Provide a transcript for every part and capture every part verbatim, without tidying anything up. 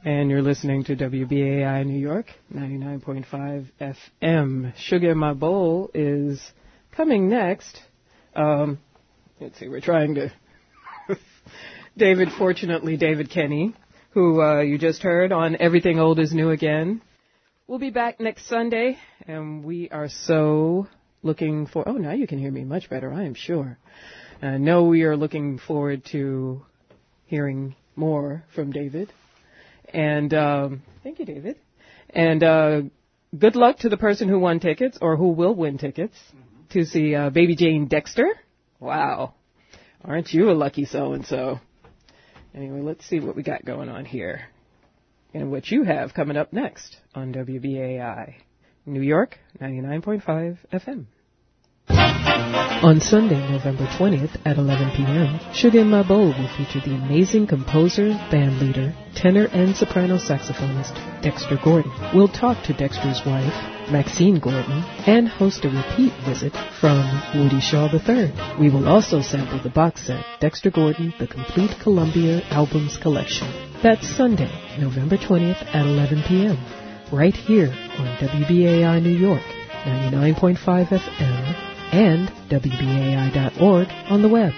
And you're listening to W B A I New York, ninety-nine point five F M. Sugar in My Bowl is coming next. Um, let's see, we're trying to... David, fortunately, David Kenny, who uh, you just heard on Everything Old is New Again. We'll be back next Sunday, and we are so looking for... Oh, now you can hear me much better, I am sure. I know we are looking forward to hearing more from David. And um, thank you, David. And uh, good luck to the person who won tickets or who will win tickets mm-hmm. to see uh, Baby Jane Dexter. Wow. Aren't you a lucky so-and-so? Anyway, let's see what we got going on here and what you have coming up next on W B A I. New York, ninety-nine point five F M. On Sunday, November twentieth at eleven p.m., Sugar in My Bowl will feature the amazing composer, band leader, tenor, and soprano saxophonist Dexter Gordon. We'll talk to Dexter's wife, Maxine Gordon, and host a repeat visit from Woody Shaw the third. We will also sample the box set, Dexter Gordon, The Complete Columbia Albums Collection. That's Sunday, November twentieth at eleven p.m., right here on W B A I New York, ninety-nine point five F M, and W B A I dot org on the web.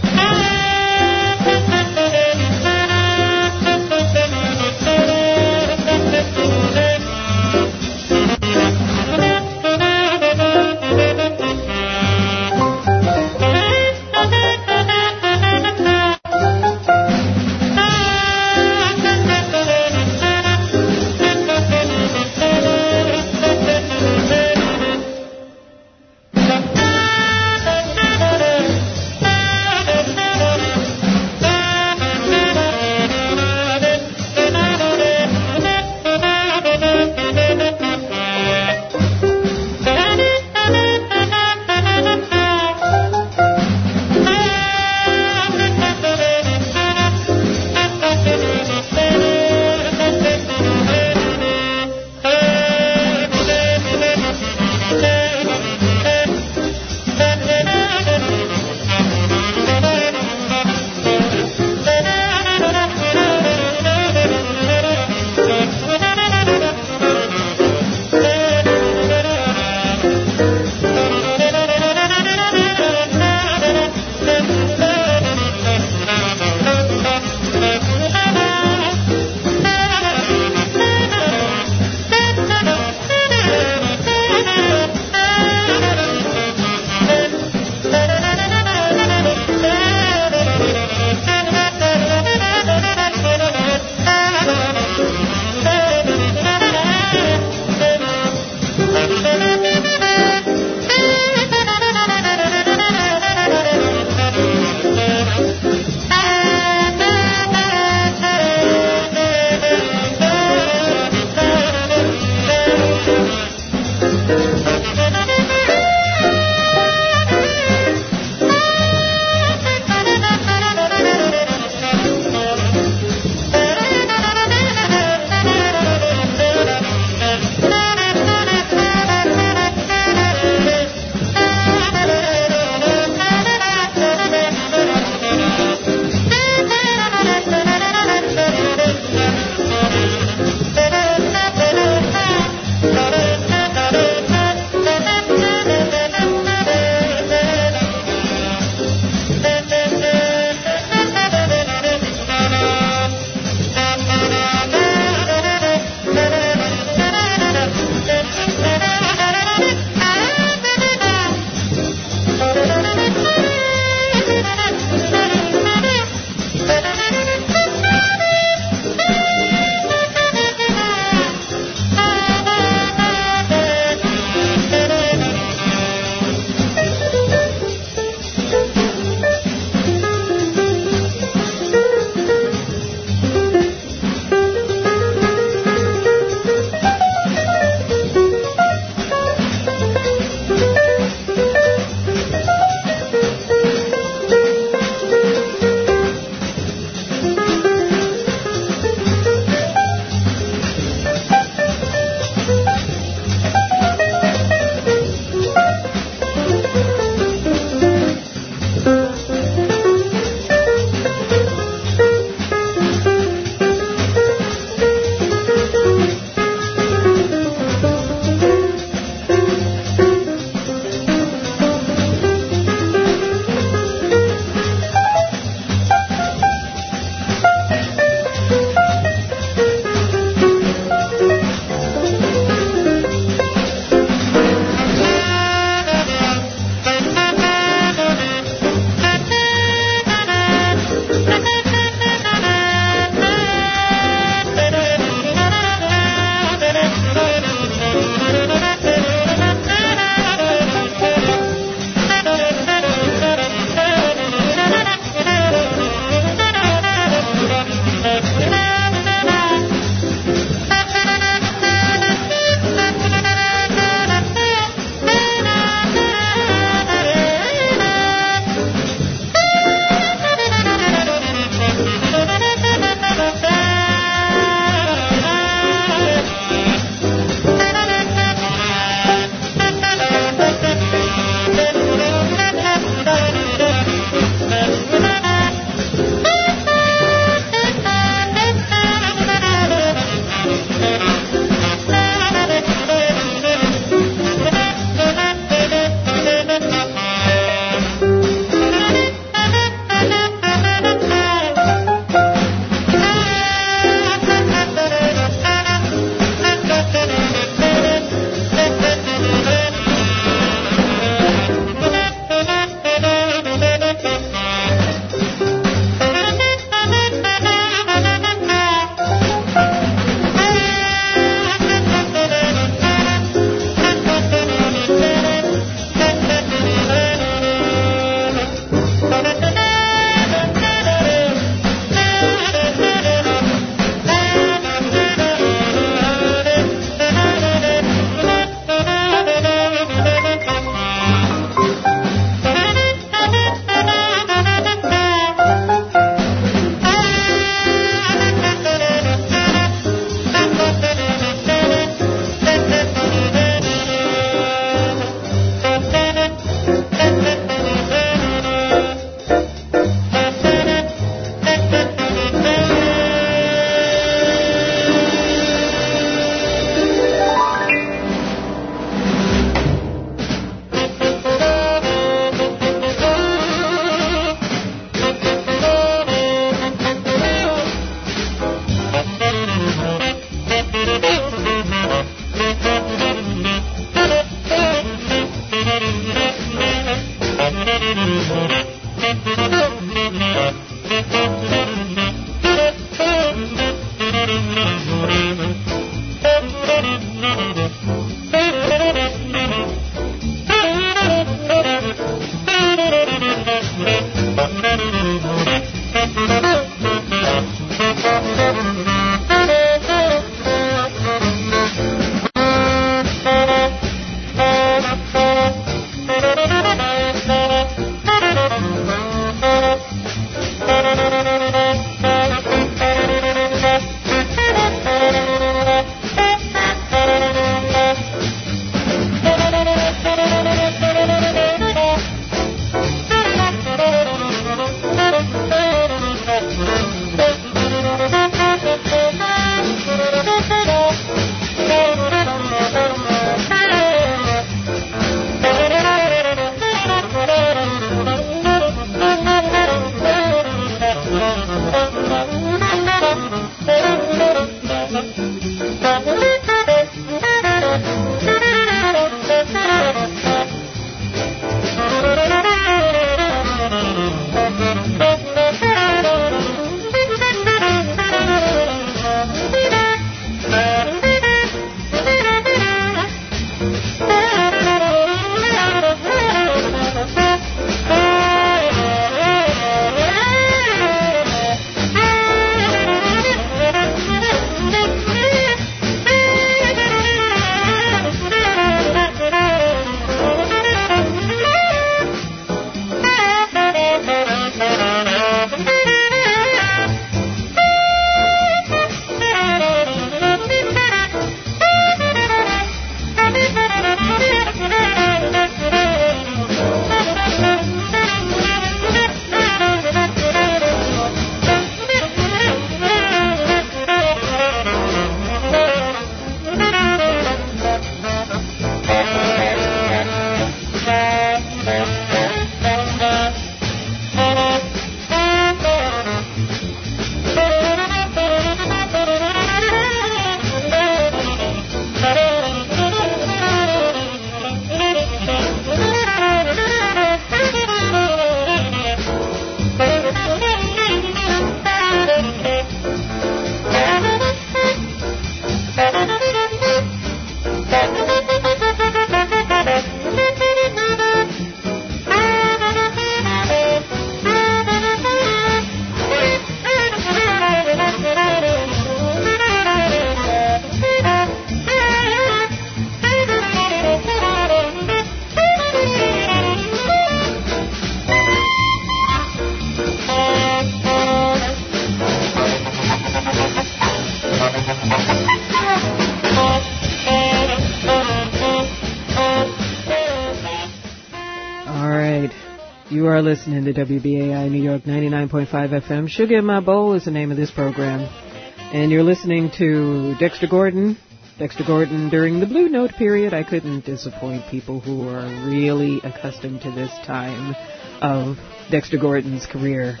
You are listening to W B A I New York ninety-nine point five F M. Sugar in My Bowl is the name of this program. And you're listening to Dexter Gordon. Dexter Gordon during the Blue Note period. I couldn't disappoint people who are really accustomed to this time of Dexter Gordon's career.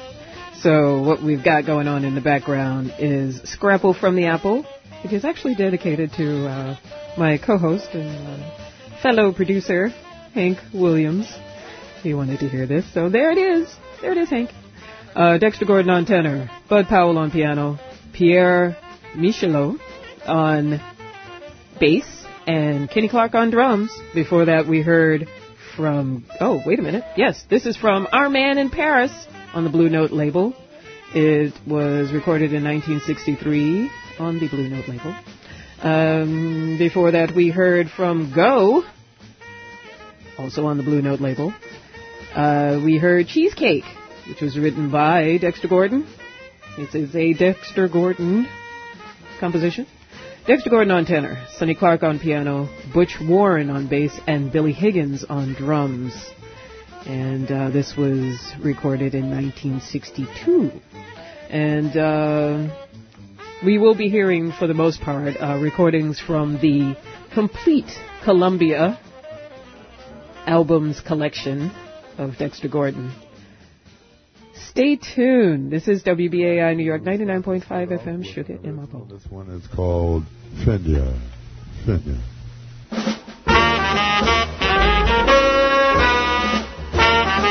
So what we've got going on in the background is Scrapple from the Apple, which is actually dedicated to uh, my co-host and uh, fellow producer, Hank Williams. He wanted to hear this, so there it is. There it is, Hank. Uh, Dexter Gordon on tenor, Bud Powell on piano, Pierre Michelot on bass, and Kenny Clark on drums. Before that, we heard from, oh, wait a minute. Yes, this is from Our Man in Paris on the Blue Note label. It was recorded in nineteen sixty-three on the Blue Note label. Um, before that, we heard from Go, also on the Blue Note label. Uh, we heard Cheesecake, which was written by Dexter Gordon. This is a Dexter Gordon composition. Dexter Gordon on tenor, Sonny Clark on piano, Butch Warren on bass, and Billy Higgins on drums. And uh, this was recorded in nineteen sixty-two. And uh, we will be hearing, for the most part, uh, recordings from the Complete Columbia albums collection of Dexter Gordon. Stay tuned. This is W B A I New York ninety-nine point five F M, Sugar in My Bowl. This one is called Fenya. Fenya.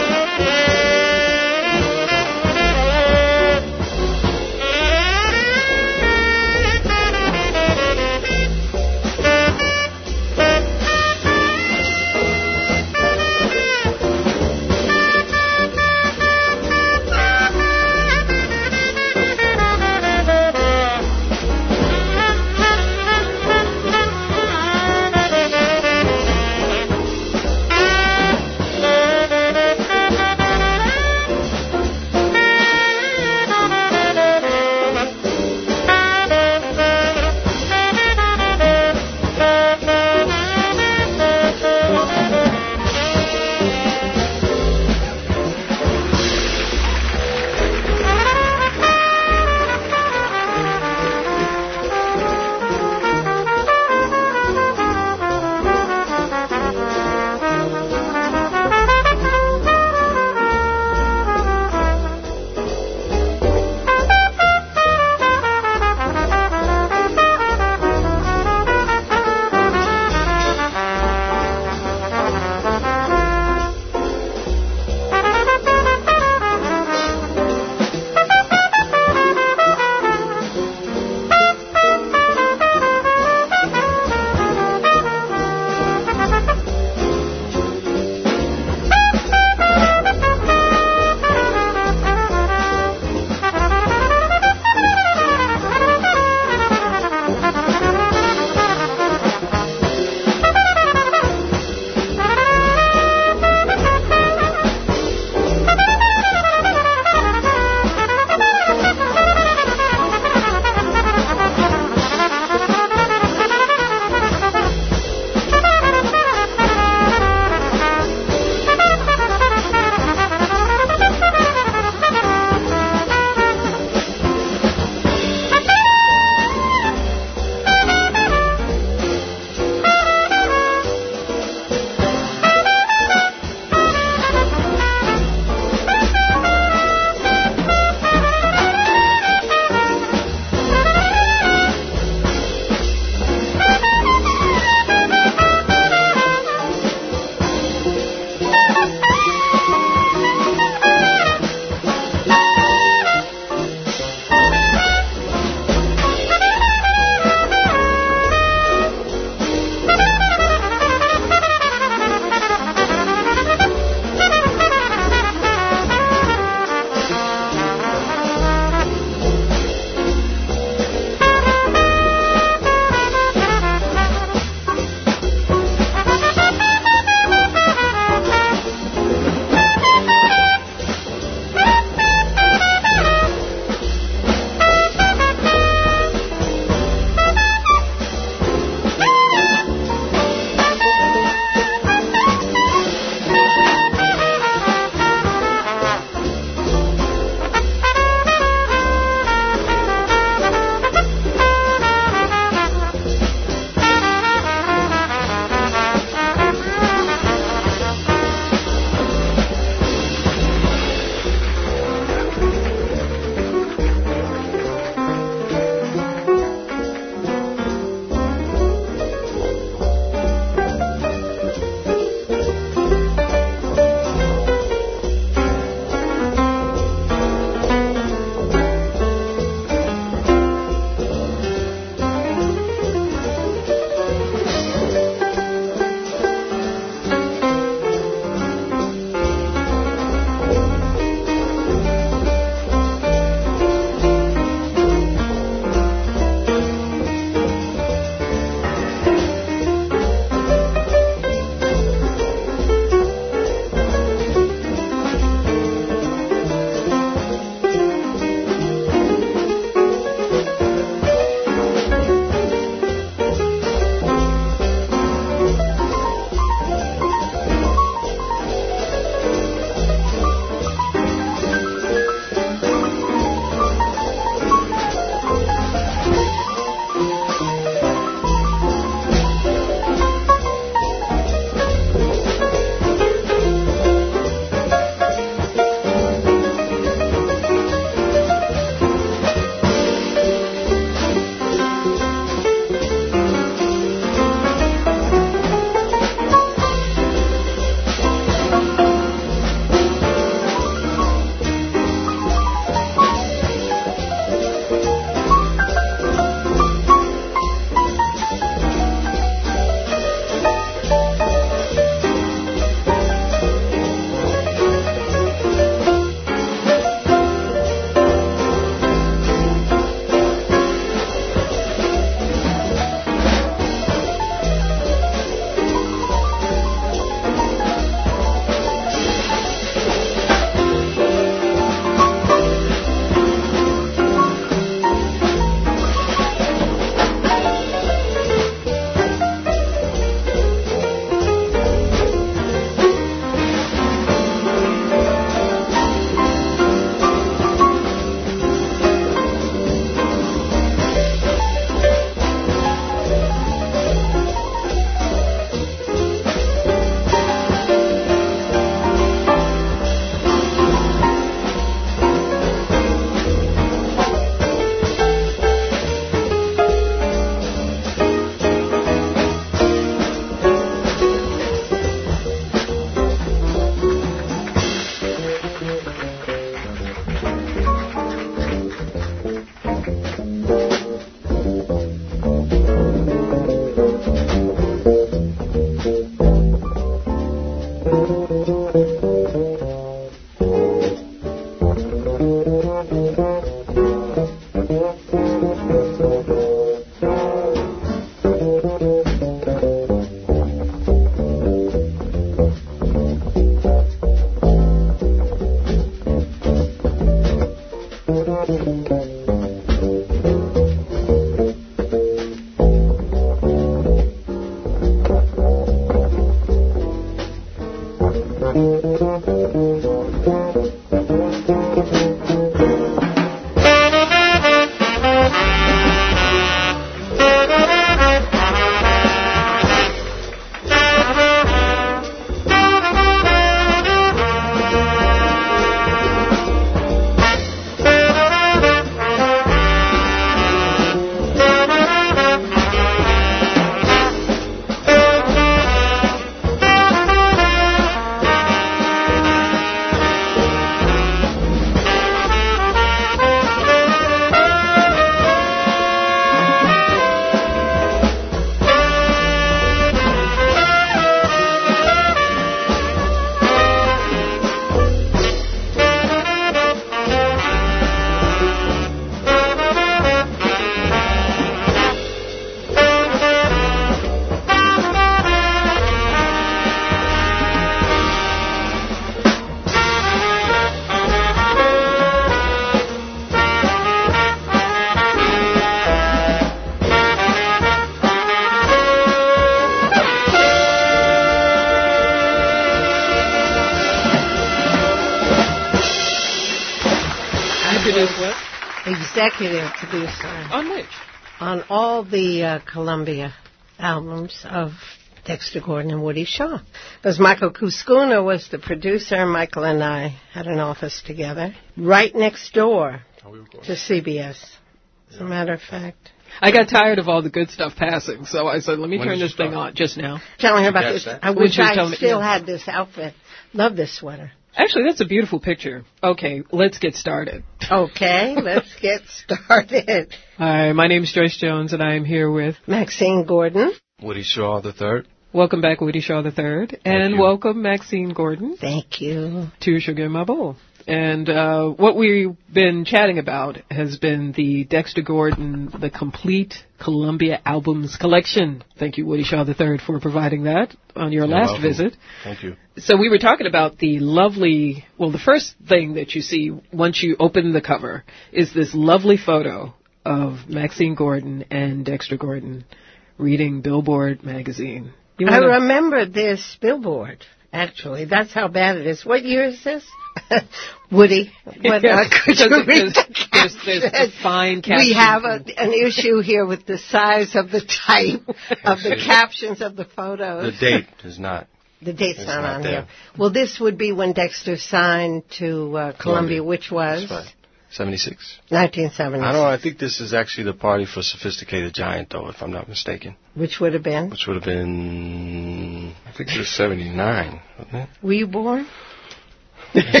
executive producer. On which? On all the uh, Columbia albums of Dexter Gordon and Woody Shaw. Because Michael Kuskuna was the producer. Michael and I had an office together right next door to C B S, as a matter of fact. I got tired of all the good stuff passing, so I said, let me When turn did this you thing start? on just now. Telling her about Yes, this. that- I When wish she was I telling me- still yeah. had this outfit. Love this sweater. Actually, that's a beautiful picture. Okay, let's get started. Okay, let's get started. Hi, my name's Joyce Jones, and I am here with... Maxine Gordon. Woody Shaw the third. Welcome back, Woody Shaw the third, and you. welcome, Maxine Gordon, Thank you. to Sugar in My Bowl. And uh, what we've been chatting about has been the Dexter Gordon, the complete Columbia Albums collection. Thank you, Woody Shaw the third, for providing that on your You're last welcome. visit. Thank you. So we were talking about the lovely, well, the first thing that you see once you open the cover is this lovely photo of Maxine Gordon and Dexter Gordon reading Billboard magazine. You I wanna- remember this billboard, actually. That's how bad it is. What year is this? Woody, what, uh, could you Because read there's, the there's, there's the fine caption. We have a, an issue here with the size of the type of the captions of the The photos. date is not. The date's it's not, not on there. here. Well, this would be when Dexter signed to uh, Columbia, Columbia. which was That's right. seventy-six. nineteen seventy. I don't know. I think this is actually the party for Sophisticated Giant, though, if I'm not mistaken. Which would have been? Which would have been, I think it was seventy-nine, wasn't it? Were you born? That's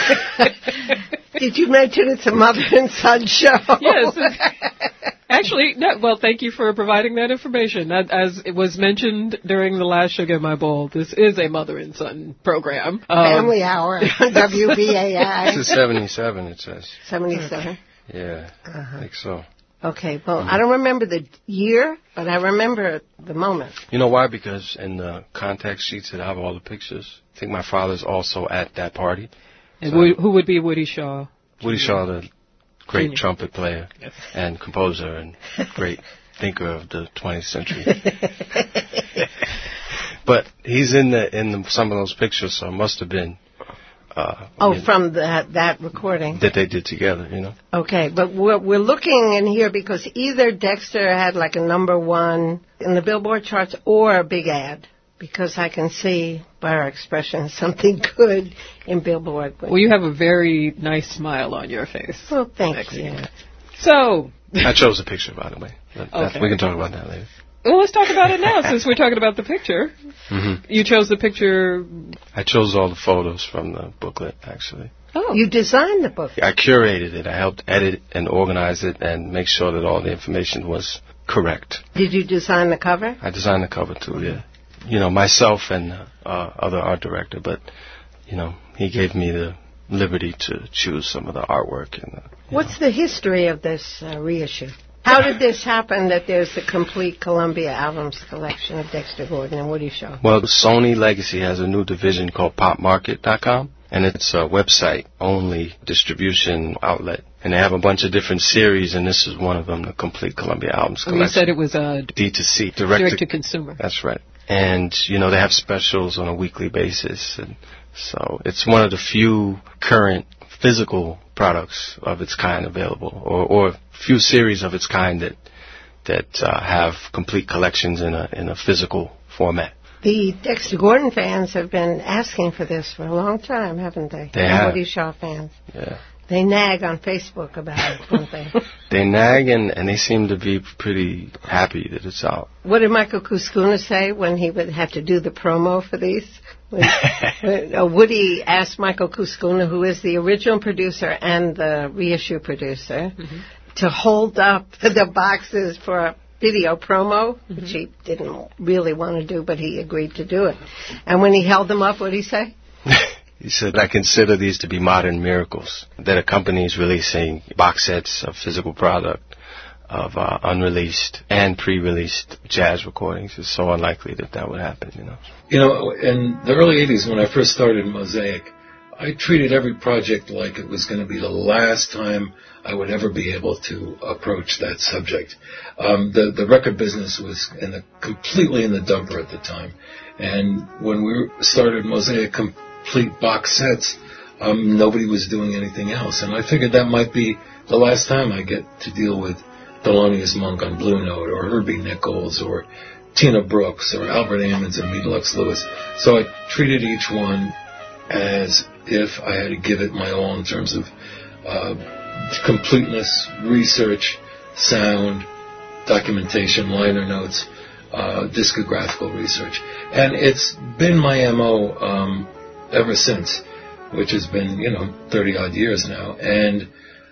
the- Did you mention it's a mother and son show? Yes. Actually, no, well, thank you for providing that information. That, as it was mentioned during the last Sugar in My Bowl, this is a mother and son program. Um, Family Hour on W B A I. This is seventy-seven, it says. seventy-seven. Yeah, Uh-huh. I think so. Okay, well, I don't remember the year, but I remember the moment. You know why? Because in the contact sheets that have all the pictures, I think my father's also at that party. and So- Wo- who would be Woody Shaw? Woody Shaw, the great Junior. trumpet player Yes. and composer and great thinker of the twentieth century. But he's in the in the, some of those pictures, so it must have been uh, Oh, you know, from that that recording. that they did together. You know, Okay, but we're, we're looking in here because either Dexter had like a number one in the Billboard charts or a big ad. Because I can see by our expression something good in Billboard. Well, you have a very nice smile on your face. Well, thank Maxine. you. So, I chose the picture, by the way. That- that- Okay. We can talk about that later. well, let's talk about it now since we're talking about the picture. hmm You chose the picture. I chose all the photos from the booklet, actually. Oh, You designed the book. I curated it. I helped edit and organize it and make sure that all the information was correct. Did you design the cover? I designed the cover too, yeah. You know, myself and uh, other art director, but, you know, he gave me the liberty to choose some of the artwork. And uh, What's the history of this uh, reissue? How did this happen that there's a complete Columbia Albums collection of Dexter Gordon and Woody Shaw? Well, Sony Legacy has a new division called pop market dot com, and it's a website-only distribution outlet. And they have a bunch of different series, and this is one of them, the complete Columbia Albums you collection. said it was a D to C, direct, direct to consumer. That's right. And, you know, they have specials on a weekly basis. And so it's one of the few current physical products of its kind available, or, or few series of its kind that that uh, have complete collections in a in a physical format. The Dexter Gordon fans have been asking for this for a long time, haven't they? They And have. Woody Shaw fans. Yeah. They nag on Facebook about it, don't they? They nag, and, and they seem to be pretty happy that it's out. What did Michael Kuskuna say when he would have to do the promo for these? When, when, uh, Woody asked Michael Kuskuna, who is the original producer and the reissue producer, Mm-hmm. to hold up the boxes for a video promo, mm-hmm. which he didn't really want to do, but he agreed to do it. And when he held them up, what did he say? He said, I consider these to be modern miracles, that a company is releasing box sets of physical product of uh, unreleased and pre-released jazz recordings. It's so unlikely that that would happen, you know. You know, in the early eighties when I first started Mosaic, I treated every project like it was going to be the last time I would ever be able to approach that subject. Um, the, the record business was in the, completely in the dumper at the time. And when we started Mosaic Complete box sets, um, nobody was doing anything else. And I figured that might be the last time I get to deal with Thelonious Monk on Blue Note, or Herbie Nichols, or Tina Brooks, or Albert Ammons and Meade Lux Lewis. So I treated each one as if I had to give it my all in terms of uh, completeness, research, sound, documentation, liner notes, uh, discographical research. And it's been my M O um, ever since, which has been, you know, thirty-odd years now. And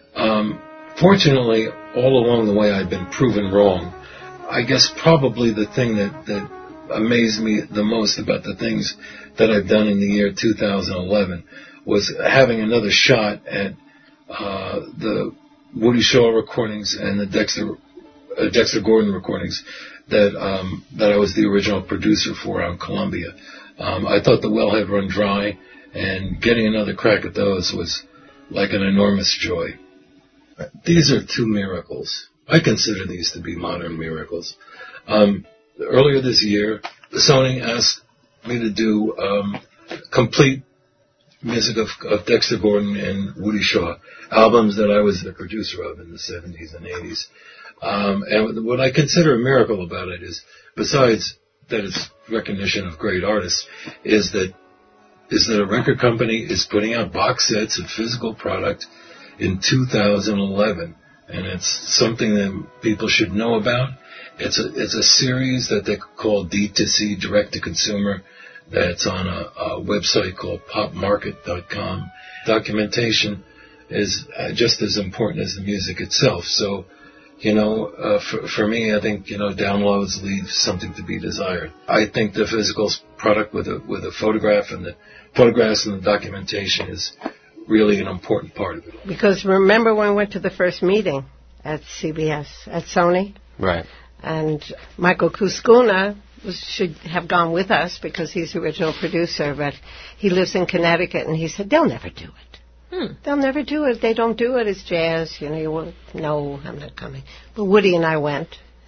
um, fortunately, all along the way, I've been proven wrong. I guess probably the thing that, that amazed me the most about the things that I've done in the year two thousand eleven was having another shot at uh, the Woody Shaw recordings and the Dexter uh, Dexter Gordon recordings that um, that I was the original producer for on Columbia. Um, I thought the well had run dry, and getting another crack at those was like an enormous joy. These are two miracles. I consider these to be modern miracles. Um, earlier this year, Sony asked me to do um, complete music of, of Dexter Gordon and Woody Shaw, albums that I was the producer of in the seventies and eighties. Um, and what I consider a miracle about it is, besides that it's recognition of great artists, is that is that a record company is putting out box sets of physical product in two thousand eleven. And it's something that people should know about. It's a it's a series that they call D two C, direct to consumer, that's on a, a website called pop market dot com. Documentation is uh, just as important as the music itself. So, you know, uh, for, for me, I think, you know, downloads leave something to be desired. I think the physical product with a with a photograph and the photographs and the documentation is really an important part of it. Because remember when we went to the first meeting at C B S, at Sony? Right. And Michael Kuskuna was, should have gone with us because he's the original producer, but he lives in Connecticut, and he said, they'll never do it. Hmm. They'll never do it. If they don't do it, it's jazz. You know, you won't, no, I'm not coming. But Woody and I went.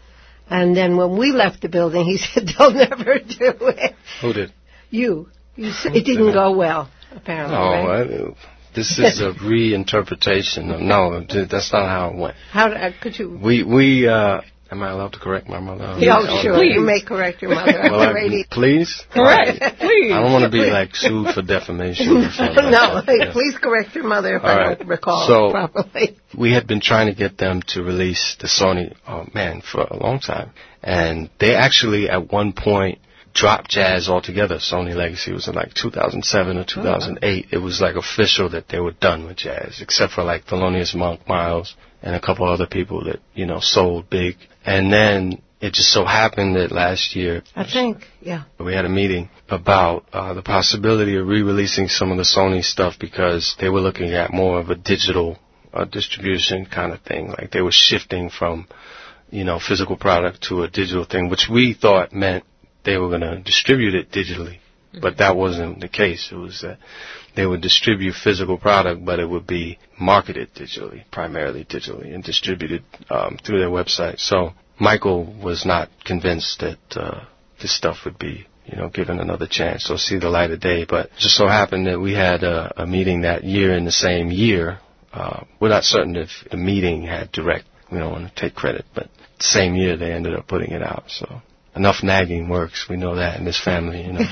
And then when we left the building, he said, they'll never do it. Who did? You. You said it didn't go well, apparently. Oh, right? I, this is a reinterpretation of, no, that's not how it went. How uh, could you? We, we, uh, am I allowed to correct my mother? Yeah, oh, sure. Please. You may correct your mother well, on the radio. Please? Correct. Right. Please. I don't want to be, like, sued for defamation or something. No, like that. Yeah. Please correct your mother if All I right. don't recall so, properly. We had been trying to get them to release the Sony, oh, man, for a long time. And they actually, at one point, dropped jazz altogether. Sony Legacy was in like two thousand seven or two thousand eight. Oh. It was like official that they were done with jazz, except for like Thelonious Monk, Miles, and a couple other people that, you know, sold big. And then it just so happened that last year, I think, yeah, we had a meeting about uh, the possibility of re-releasing some of the Sony stuff because they were looking at more of a digital uh, distribution kind of thing. Like they were shifting from, you know, physical product to a digital thing, which we thought meant they were going to distribute it digitally, but that wasn't the case. It was that they would distribute physical product, but it would be marketed digitally, primarily digitally, and distributed um, through their website. So Michael was not convinced that uh, this stuff would be, you know, given another chance or see the light of day. But it just so happened that we had a, a meeting that year in the same year. Uh, we're not certain if the meeting had direct. We don't want to take credit, but the same year they ended up putting it out. So. Enough nagging works. We know that in this family, you know.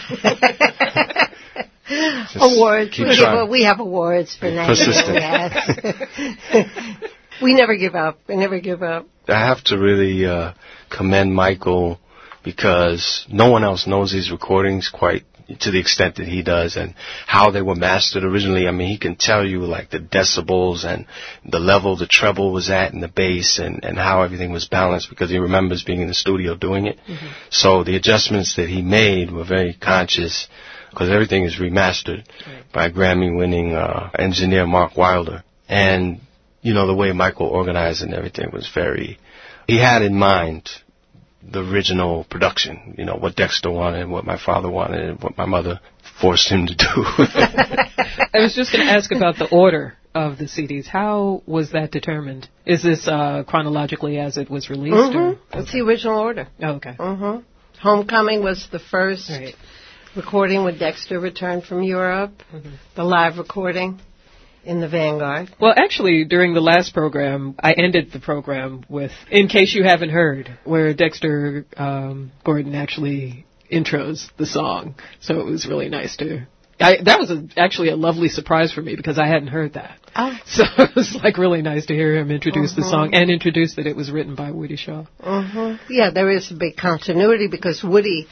Awards. We, give, we have awards for nagging. Persistent. Yes. We never give up. We never give up. I have to really uh, commend Michael because no one else knows these recordings quite to the extent that he does and how they were mastered originally. I mean, he can tell you like the decibels and the level the treble was at and the bass and, and how everything was balanced because he remembers being in the studio doing it. Mm-hmm. So the adjustments that he made were very conscious because everything is remastered right. by Grammy-winning uh, engineer Mark Wilder. And, you know, the way Michael organized and everything was very, he had in mind the original production, you know, what Dexter wanted, what my father wanted, and what my mother forced him to do. I was just going to ask about the order of the C Ds. How was that determined? Is this uh, chronologically as it was released? Mm-hmm. Or? That's the original order. Oh, okay. Mm-hmm. Homecoming was the first right. recording when Dexter returned from Europe, mm-hmm. the live recording. in the Vanguard. Well, actually, during the last program, I ended the program with, in case you haven't heard, where Dexter um, Gordon actually intros the song. So it was really nice to... I, that was a, actually a lovely surprise for me because I hadn't heard that. Oh. So it was like really nice to hear him introduce Mm-hmm. the song and introduce that it was written by Woody Shaw. Mm-hmm. Yeah, there is a big continuity because Woody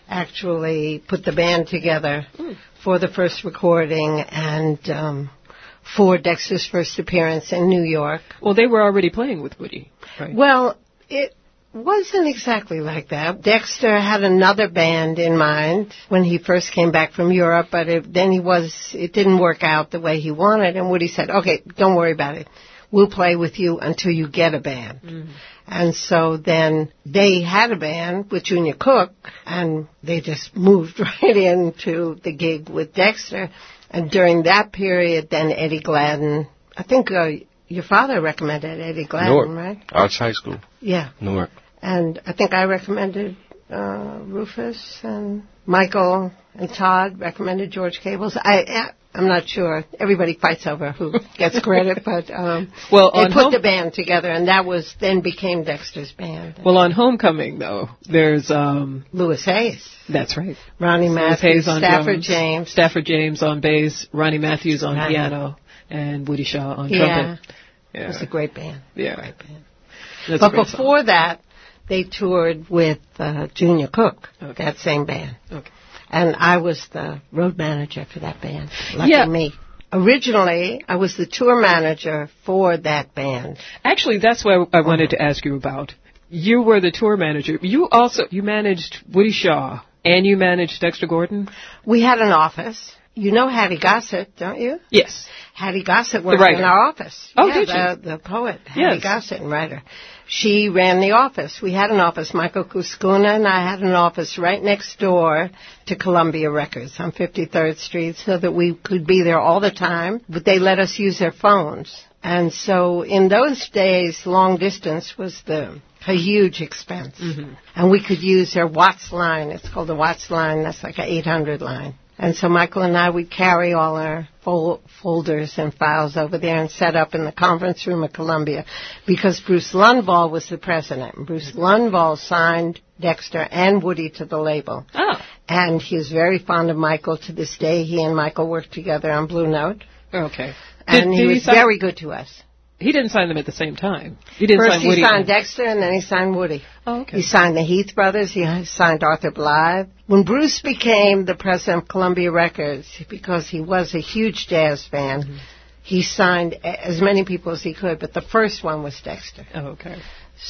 actually put the band together mm. for the first recording and um, for Dexter's first appearance in New York. Well, they were already playing with Woody, right? Well, it wasn't exactly like that. Dexter had another band in mind when he first came back from Europe, but it, then he was, it didn't work out the way he wanted, and Woody said, okay, don't worry about it. We'll play with you until you get a band. Mm-hmm. And so then they had a band with Junior Cook, and they just moved right into the gig with Dexter. And during that period, then Eddie Gladden, I think uh, your father recommended Eddie Gladden, Newark, right? Arts High School. Yeah. Newark. And I think I recommended uh, Rufus, and Michael and Todd recommended George Cables. I, I'm not sure. Everybody fights over who gets credit, but um, well, they on put home- the band together, and that was then became Dexter's band. Well, on Homecoming, though, there's... Um, Louis Hayes. That's right. Ronnie Louis Matthews, Hayes on Stafford drums, James. Stafford James on bass, Ronnie Matthews on Right. piano, and Woody Shaw on Yeah. trumpet. Yeah. It was a great band. Yeah. Great band. That's But a great before song. that, they toured with uh, Junior Cook, Okay. that same band. Okay. And I was the road manager for that band. Lucky Yeah. me. Originally, I was the tour manager for that band. Actually, that's what I wanted to ask you about. You were the tour manager. You also, you managed Woody Shaw, and you managed Dexter Gordon? We had an office. You know Hattie Gossett, don't you? Yes. Hattie Gossett worked writer. in our office. Oh, yeah, did the, you? the poet, Hattie Yes. Gossett, and writer. She ran the office. We had an office. Michael Kuskuna and I had an office right next door to Columbia Records on fifty-third Street so that we could be there all the time, but they let us use their phones. And so in those days, long distance was the a huge expense. Mm-hmm. And we could use their Watts line. It's called the Watts line. That's like an eight hundred line. And so Michael and I would carry all our fol- folders and files over there and set up in the conference room at Columbia because Bruce Lundvall was the president. Bruce Lundvall signed Dexter and Woody to the label. Oh. And he was very fond of Michael to this day. He and Michael worked together on Blue Note. Okay. And Did- he did was sign- very good to us. He didn't sign them at the same time. He didn't First sign he Woody. signed Dexter and then he signed Woody. Oh, okay. He signed the Heath Brothers. He signed Arthur Blythe. When Bruce became the president of Columbia Records, because he was a huge jazz fan, mm-hmm. he signed as many people as he could, but the first one was Dexter. Oh, okay.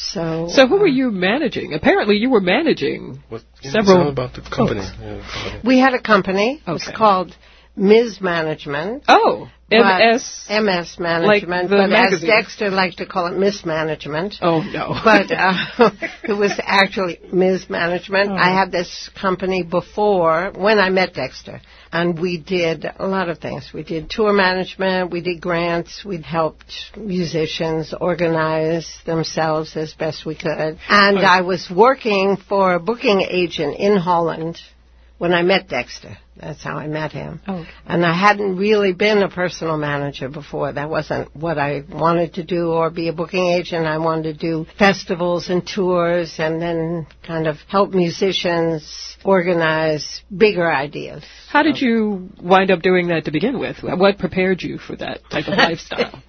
So So who um, were you managing? Apparently you were managing What, yeah, several... tell about the company. Yeah, company. We had a company. It was Okay. called Miz Management. Oh, M S. M S Management, the but magazine. as Dexter liked to call it Mismanagement. Oh, no. But uh, it was actually Miz Management. Oh. I had this company before when I met Dexter, and we did a lot of things. We did tour management, we did grants, we helped musicians organize themselves as best we could. And Okay. I was working for a booking agent in Holland when I met Dexter. That's how I met him. Oh, okay. And I hadn't really been a personal manager before. That wasn't what I wanted to do, or be a booking agent. I wanted to do festivals and tours and then kind of help musicians organize bigger ideas. How did you wind up doing that to begin with? What prepared you for that type of lifestyle?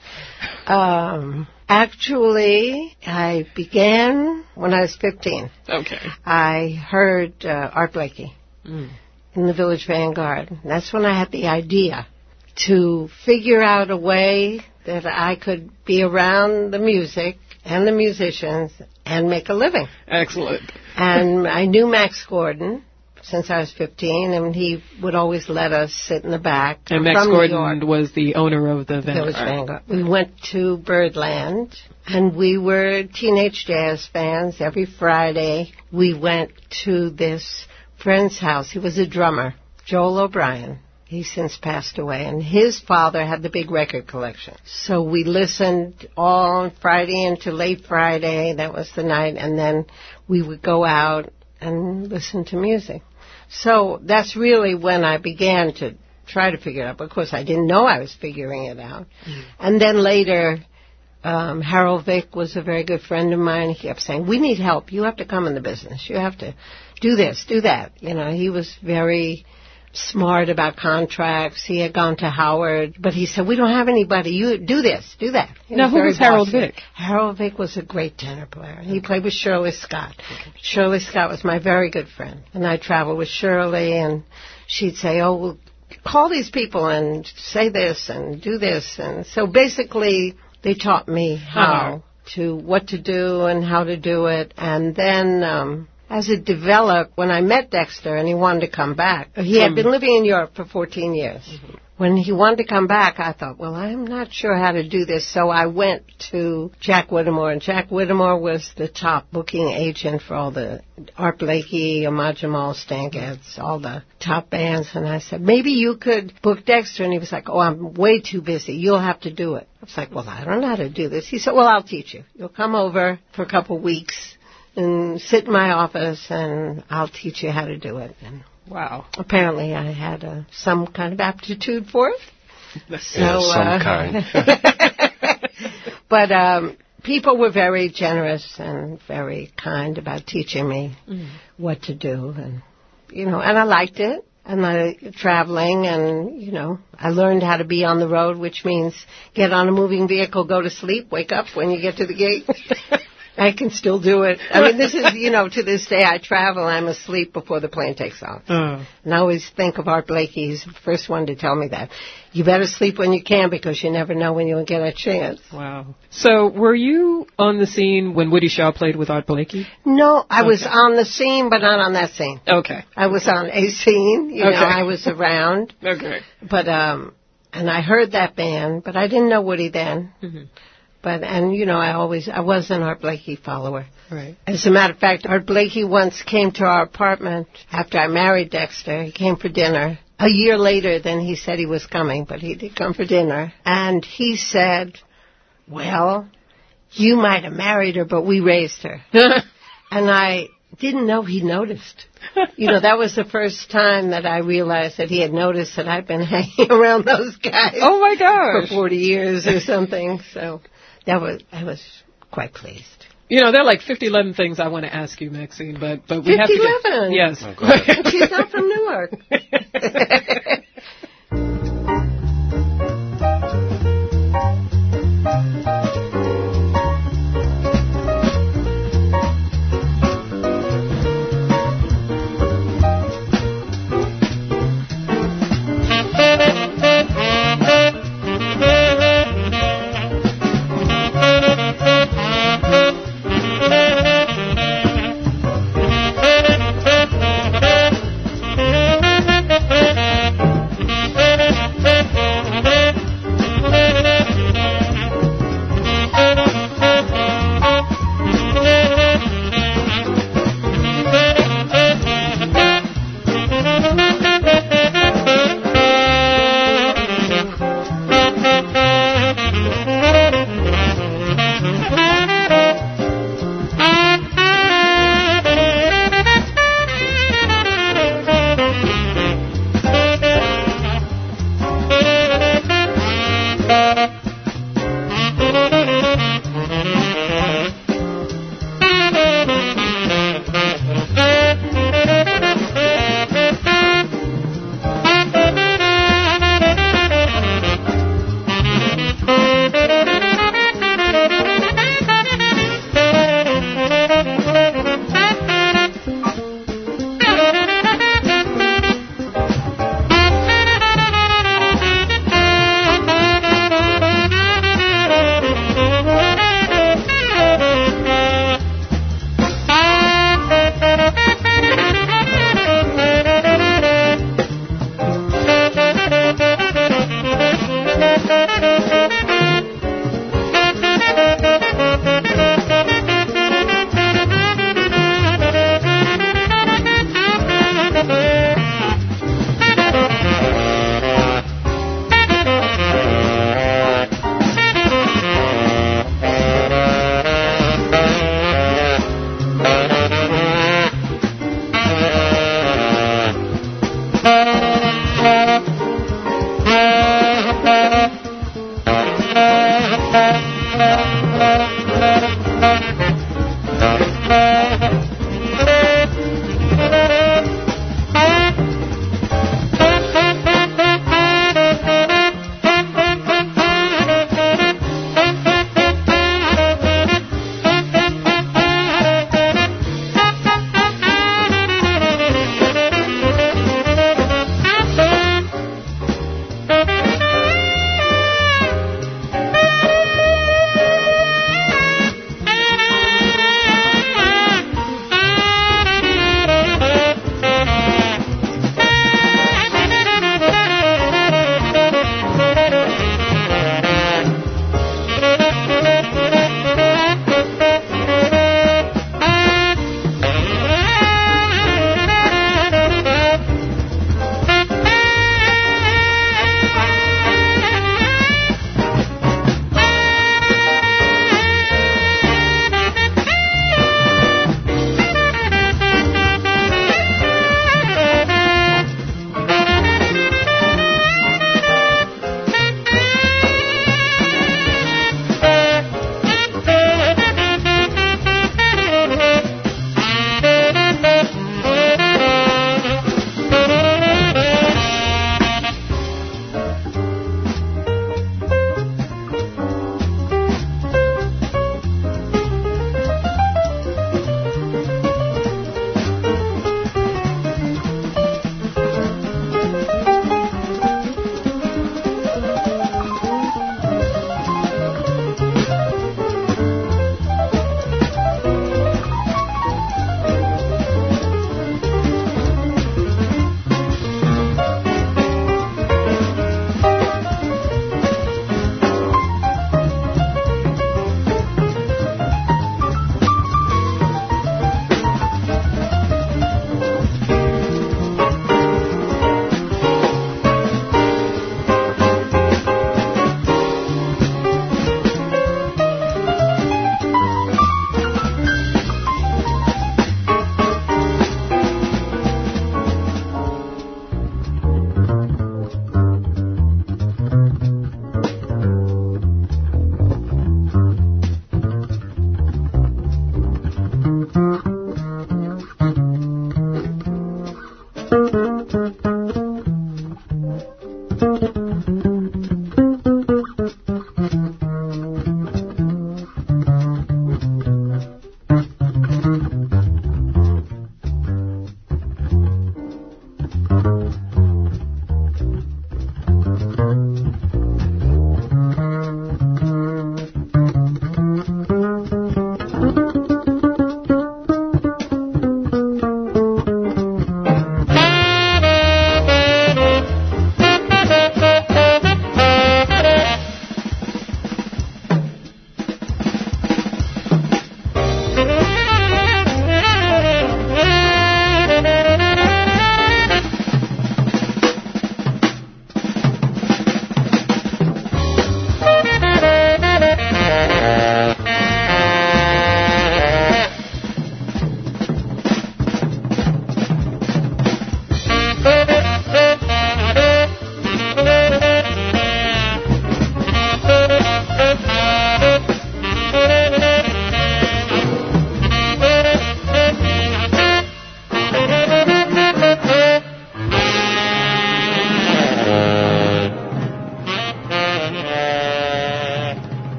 Um, actually, I began when I was fifteen. Okay. I heard uh, Art Blakey. Mm. In the Village Vanguard. That's when I had the idea to figure out a way that I could be around the music and the musicians and make a living. Excellent. And I knew Max Gordon since I was fifteen, and he would always let us sit in the back. And Max from New Gordon York. was the owner of the Village Vanguard. Vanguard. We went to Birdland, and we were teenage jazz fans. Every Friday, we went to this friend's house. He was a drummer, Joel O'Brien. He's since passed away, and his father had the big record collection. So we listened all Friday into late Friday. That was the night, and then we would go out and listen to music. So that's really when I began to try to figure it out. But of course, I didn't know I was figuring it out. Mm. And then later, um, Harold Vick was a very good friend of mine. He kept saying, "We need help. You have to come in the business. You have to do this, do that." You know, he was very smart about contracts. He had gone to Howard, but he said, "We don't have anybody. You do this, do that." He now, was who was Harold Vick? Harold Vick was a great tenor player. He played with Shirley Scott. Okay. Shirley Scott was my very good friend, and I traveled with Shirley, and she'd say, "Oh, well, call these people and say this and do this." And so basically, they taught me how uh-huh. to, what to do and how to do it. And then, um, as it developed, when I met Dexter and he wanted to come back, he had been living in Europe for fourteen years. Mm-hmm. When he wanted to come back, I thought, well, I'm not sure how to do this. So I went to Jack Whittemore, and Jack Whittemore was the top booking agent for all the Art Blakey, Ahmad Jamal, Stan Getz, all the top bands. And I said, maybe you could book Dexter. And he was like, "Oh, I'm way too busy. You'll have to do it." I was like, "Well, I don't know how to do this." He said, "Well, I'll teach you. You'll come over for a couple of weeks and sit in my office, and I'll teach you how to do it." And wow. Apparently I had uh, some kind of aptitude for it. So, yeah, some uh, kind. But um, people were very generous and very kind about teaching me mm. what to do. And, you know, and I liked it. And I traveling, and, you know, I learned how to be on the road, which means get on a moving vehicle, go to sleep, wake up when you get to the gate. I can still do it. I mean, this is, you know, to this day I travel, I'm asleep before the plane takes off. Uh. And I always think of Art Blakey. He's the first one to tell me that. You better sleep when you can, because you never know when you'll get a chance. Wow. So were you on the scene when Woody Shaw played with Art Blakey? No, I okay. was on the scene, but not on that scene. Okay. I was on a scene. You okay. know, I was around. Okay. But, um, and I heard that band, but I didn't know Woody then. Mm-hmm. But, and, you know, I always, I was an Art Blakey follower. Right. As a matter of fact, Art Blakey once came to our apartment after I married Dexter. He came for dinner. A year later than he said he was coming, but he did come for dinner. And he said, "Well, you might have married her, but we raised her." And I didn't know he noticed. You know, that was the first time that I realized that he had noticed that I'd been hanging around those guys. Oh, my gosh. For forty years or something. So that was, I was quite pleased. You know, there are like fifty eleven things I want to ask you, Maxine, but, but we have to fifty eleven? Yes. Oh, she's not from Newark.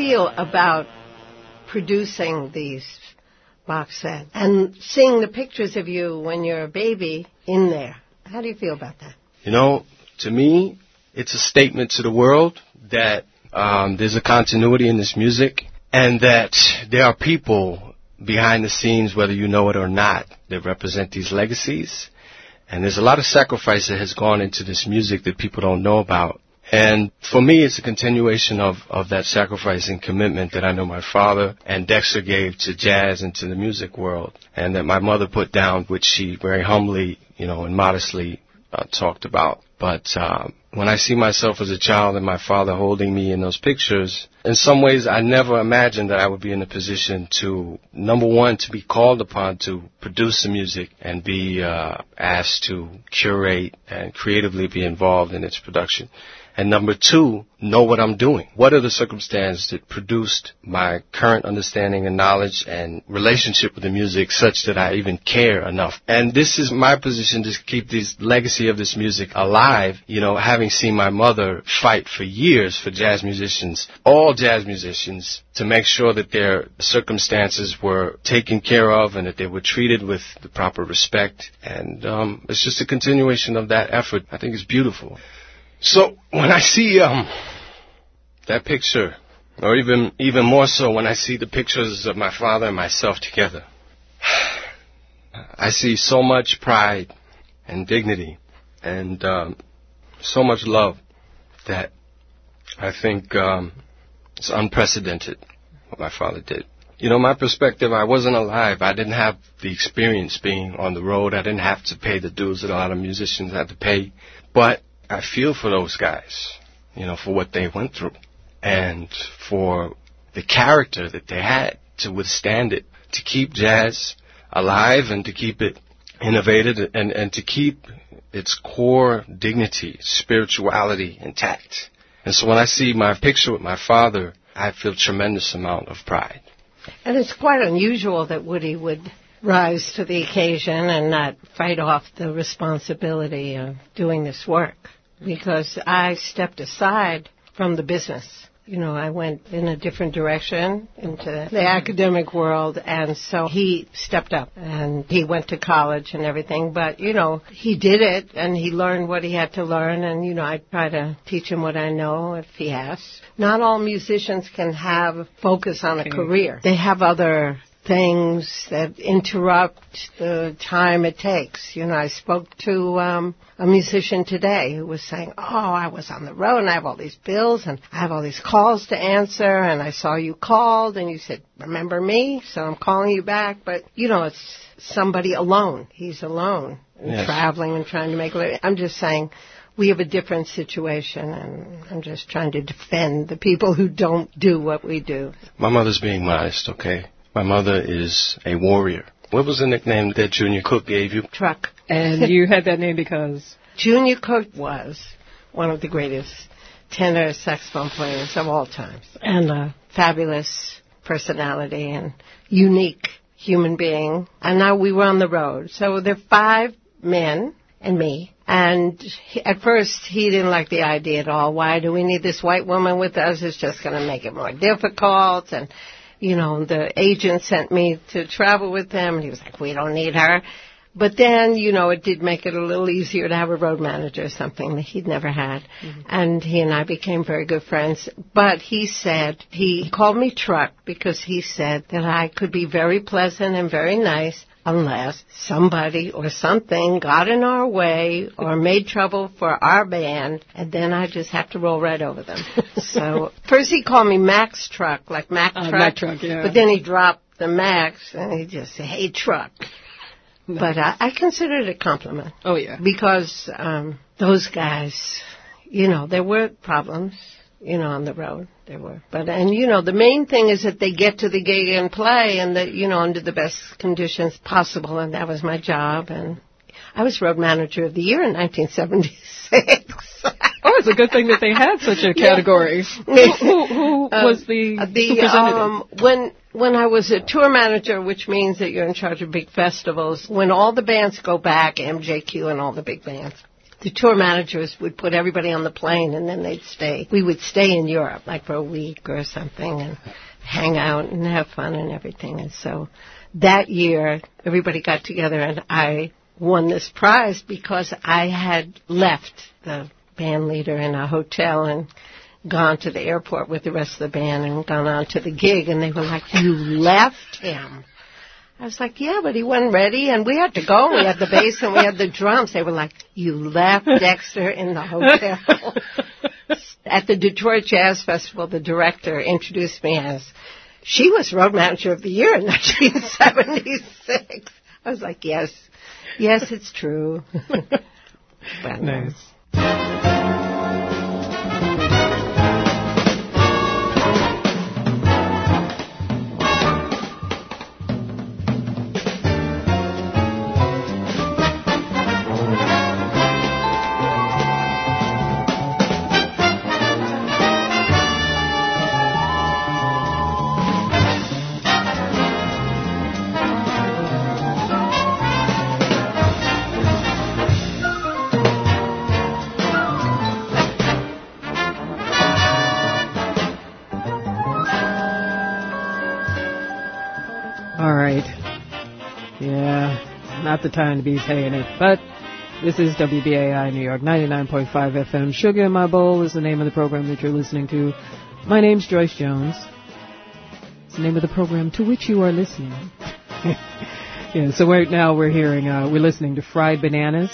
feel about producing these box sets and seeing the pictures of you when you're a baby in there? How do you feel about that? You know, to me, it's a statement to the world that um, there's a continuity in this music and that there are people behind the scenes, whether you know it or not, that represent these legacies. And there's a lot of sacrifice that has gone into this music that people don't know about. And for me, it's a continuation of, of that sacrifice and commitment that I know my father and Dexter gave to jazz and to the music world, and that my mother put down, which she very humbly, you know, and modestly uh, talked about. But um, when I see myself as a child and my father holding me in those pictures, in some ways I never imagined that I would be in a position to, number one, to be called upon to produce the music and be uh, asked to curate and creatively be involved in its production. And number two, know what I'm doing. What are the circumstances that produced my current understanding and knowledge and relationship with the music such that I even care enough? And this is my position to keep this legacy of this music alive, you know, having seen my mother fight for years for jazz musicians, all jazz musicians, to make sure that their circumstances were taken care of and that they were treated with the proper respect. And um, it's just a continuation of that effort. I think it's beautiful. So when I see um, that picture, or even even more so when I see the pictures of my father and myself together, I see so much pride and dignity and um, so much love that I think um, it's unprecedented what my father did. You know, my perspective, I wasn't alive. I didn't have the experience being on the road. I didn't have to pay the dues that a lot of musicians had to pay. But I feel for those guys, you know, for what they went through and for the character that they had to withstand it, to keep jazz alive and to keep it innovative and, and to keep its core dignity, spirituality intact. And so when I see my picture with my father, I feel a tremendous amount of pride. And it's quite unusual that Woody would rise to the occasion and not fight off the responsibility of doing this work. Because I stepped aside from the business. You know, I went in a different direction into the academic world, and so he stepped up, and he went to college and everything. But, you know, he did it, and he learned what he had to learn, and, you know, I try to teach him what I know if he asks. Not all musicians can have focus on a okay. career. They have other things that interrupt the time it takes. You know, I spoke to um, a musician today who was saying, oh, I was on the road and I have all these bills and I have all these calls to answer and I saw you called and you said, remember me? So I'm calling you back. But, you know, it's somebody alone. He's alone and yes. traveling and trying to make a living. I'm just saying we have a different situation, and I'm just trying to defend the people who don't do what we do. My mother's being modest, okay? My mother is a warrior. What was the nickname that Junior Cook gave you? Truck. And you had that name because? Junior Cook was one of the greatest tenor saxophone players of all times. And a fabulous personality and unique human being. And now we were on the road. So there are five men and me. And he, at first, he didn't like the idea at all. Why do we need this white woman with us? It's just going to make it more difficult. And you know, the agent sent me to travel with them, and he was like, we don't need her. But then, you know, it did make it a little easier to have a road manager, something that he'd never had. Mm-hmm. And he and I became very good friends. But he said, he called me Truck because he said that I could be very pleasant and very nice unless somebody or something got in our way or made trouble for our band, and then I just have to roll right over them. So first he called me Max Truck, like Mac uh, Truck. Mac Truck, yeah. But then he dropped the Max, and he just said, hey, Truck. Nice. But I, I consider it a compliment. Oh, yeah. Because um, those guys, you know, there were problems, you know, on the road. There were. But, and, you know, the main thing is that they get to the gig and play and that, you know, under the best conditions possible. And that was my job. And I was road manager of the year in nineteen seventy-six. Oh, it's a good thing that they had such a category. Yeah. who, who, who um, was the, the who presented um, it? When, when I was a tour manager, which means that you're in charge of big festivals, when all the bands go back, M J Q and all the big bands, the tour managers would put everybody on the plane, and then they'd stay. We would stay in Europe, like for a week or something, and hang out and have fun and everything. And so that year, everybody got together, and I won this prize because I had left the band leader in a hotel and gone to the airport with the rest of the band and gone on to the gig, and they were like, "You left him." I was like, "Yeah, but he wasn't ready, and we had to go. We had the bass and we had the drums." They were like, "You left Dexter in the hotel." At the Detroit Jazz Festival, the director introduced me as, she was road manager of the year in nineteen seventy-six. I was like, yes, yes, it's true. But, Nice. All right. Yeah, not the time to be saying it, but this is W B A I New York, ninety-nine point five F M. Sugar in My Bowl is the name of the program that you're listening to. My name's Joyce Jones. It's the name of the program to which you are listening. Yeah, so right now we're hearing, uh, we're listening to Fried Bananas.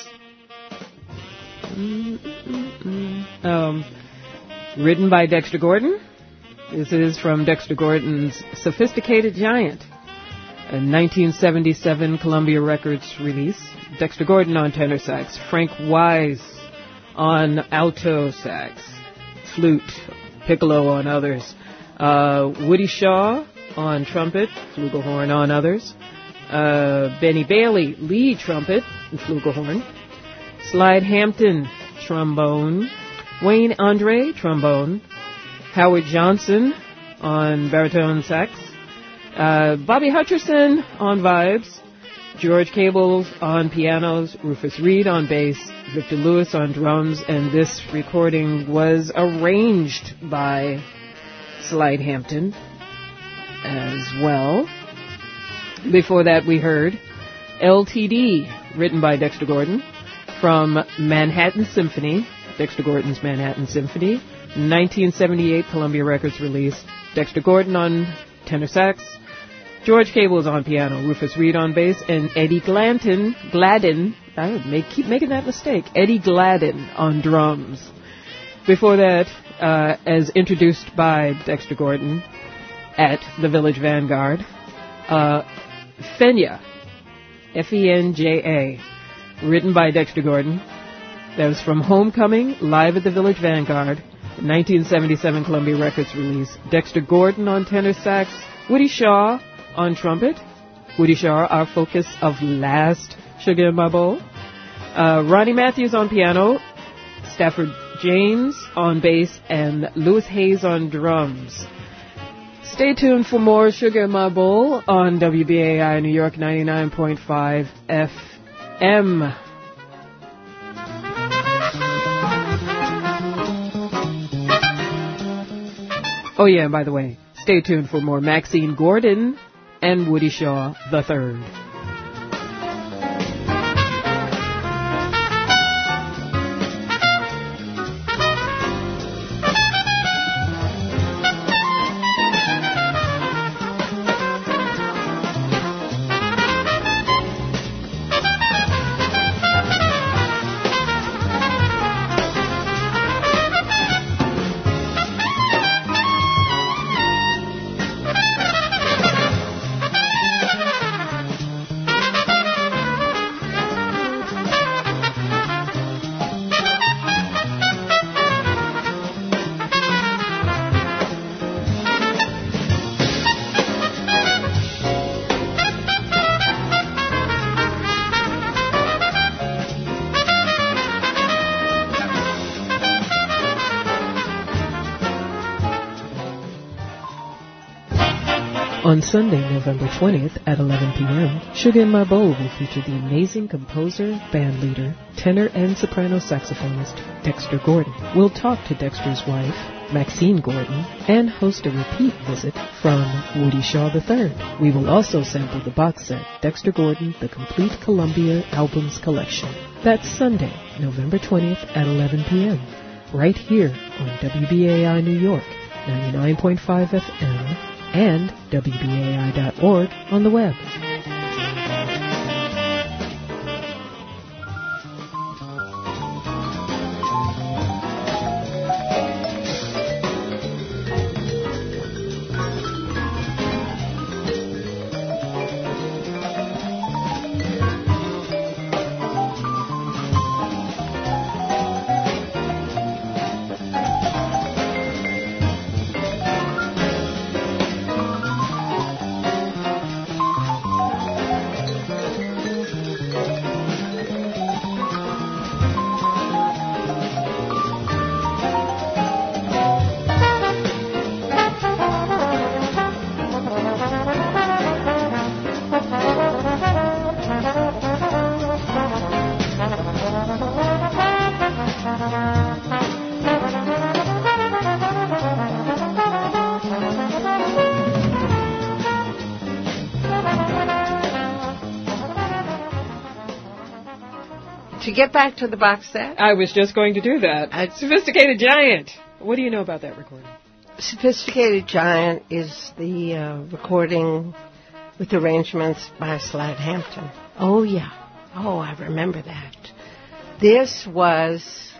Um, written by Dexter Gordon. This is from Dexter Gordon's Sophisticated Giant, a nineteen seventy-seven Columbia Records release. Dexter Gordon on tenor sax, Frank Wise on alto sax, flute, piccolo on others, uh, Woody Shaw on trumpet, flugelhorn on others, uh, Benny Bailey, lead trumpet and flugelhorn, Slide Hampton, trombone, Wayne Andre, trombone, Howard Johnson on baritone sax, uh, Bobby Hutcherson on vibes, George Cables on pianos, Rufus Reed on bass, Victor Lewis on drums, and this recording was arranged by Slide Hampton as well. Before that we heard L T D, written by Dexter Gordon, from Manhattan Symphony, Dexter Gordon's Manhattan Symphony, nineteen seventy-eight Columbia Records release. Dexter Gordon on tenor sax, George Cables on piano, Rufus Reed on bass, and Eddie Gladden, Gladden, I would make, keep making that mistake, Eddie Gladden on drums. Before that, uh, as introduced by Dexter Gordon at the Village Vanguard, uh, Fenya, F E N J A, written by Dexter Gordon. That was from Homecoming, live at the Village Vanguard, nineteen seventy-seven Columbia Records release. Dexter Gordon on tenor sax, Woody Shaw on trumpet. Woody Shaw, our focus of last Sugar in My Bowl. Uh, Ronnie Matthews on piano, Stafford James on bass, and Louis Hayes on drums. Stay tuned for more Sugar in My Bowl on W B A I New York ninety-nine point five F M. Oh yeah, and by the way, stay tuned for more Maxine Gordon and Woody Shaw the Third. On Sunday, November twentieth at eleven p.m., Sugar in My Bowl will feature the amazing composer, band leader, tenor, and soprano saxophonist Dexter Gordon. We'll talk to Dexter's wife, Maxine Gordon, and host a repeat visit from Woody Shaw the third. We will also sample the box set, Dexter Gordon, The Complete Columbia Albums Collection. That's Sunday, November twentieth at eleven p.m., right here on W B A I New York, ninety-nine point five F M, and W B A I dot org on the web. To get back to the box set, I was just going to do that. Uh, Sophisticated Giant. What do you know about that recording? Sophisticated Giant is the uh, recording with arrangements by Slade Hampton. Oh, yeah. Oh, I remember that. This was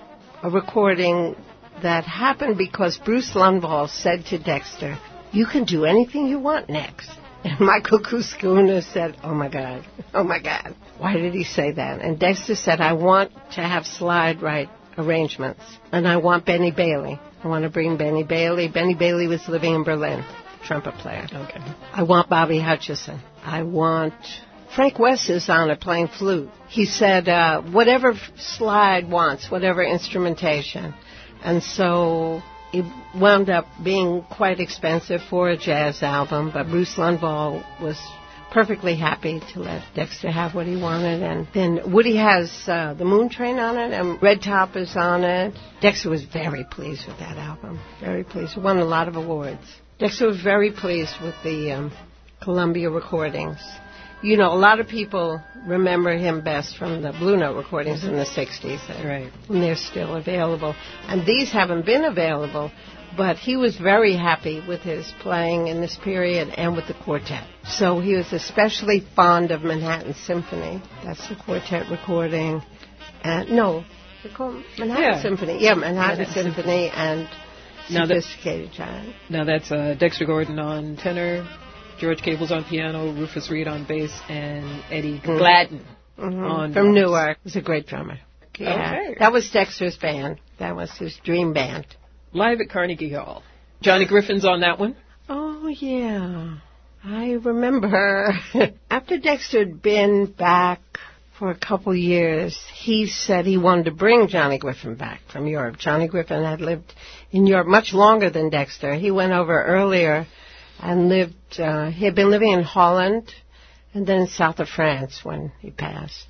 a recording that happened because Bruce Lundvall said to Dexter, "You can do anything you want next." And Michael Kuskuna said, "Oh, my God. Oh, my God. Why did he say that?" And Dexter said, "I want to have Slade write arrangements. And I want Benny Bailey. I want to bring Benny Bailey." Benny Bailey was living in Berlin, trumpet player. Okay. "I want Bobby Hutcherson. I want..." Frank West is on it playing flute. He said, uh, whatever Slade wants, whatever instrumentation. And so it wound up being quite expensive for a jazz album, but Bruce Lundvall was perfectly happy to let Dexter have what he wanted. And then Woody has uh, the Moon Train on it, and Red Top is on it. Dexter was very pleased with that album, very pleased. Won a lot of awards. Dexter was very pleased with the um, Columbia recordings. You know, a lot of people remember him best from the Blue Note recordings in the sixties. Right. And they're still available. And these haven't been available, but he was very happy with his playing in this period and with the quartet. So he was especially fond of Manhattan Symphony. That's the quartet recording. And no, they call it Manhattan Yeah. Symphony. Yeah, Manhattan, Manhattan Symphony and Now that- Sophisticated Giant. Now that's uh, Dexter Gordon on tenor, George Cable's on piano, Rufus Reed on bass, and Eddie Mm. Gladden Mm-hmm. on From drums. Newark. He was a great drummer. Yeah. Okay. That was Dexter's band. That was his dream band. Live at Carnegie Hall. Johnny Griffin's on that one. Oh, yeah. I remember. After Dexter had been back for a couple years, he said he wanted to bring Johnny Griffin back from Europe. Johnny Griffin had lived in Europe much longer than Dexter. He went over earlier and lived, uh, he had been living in Holland and then south of France when he passed.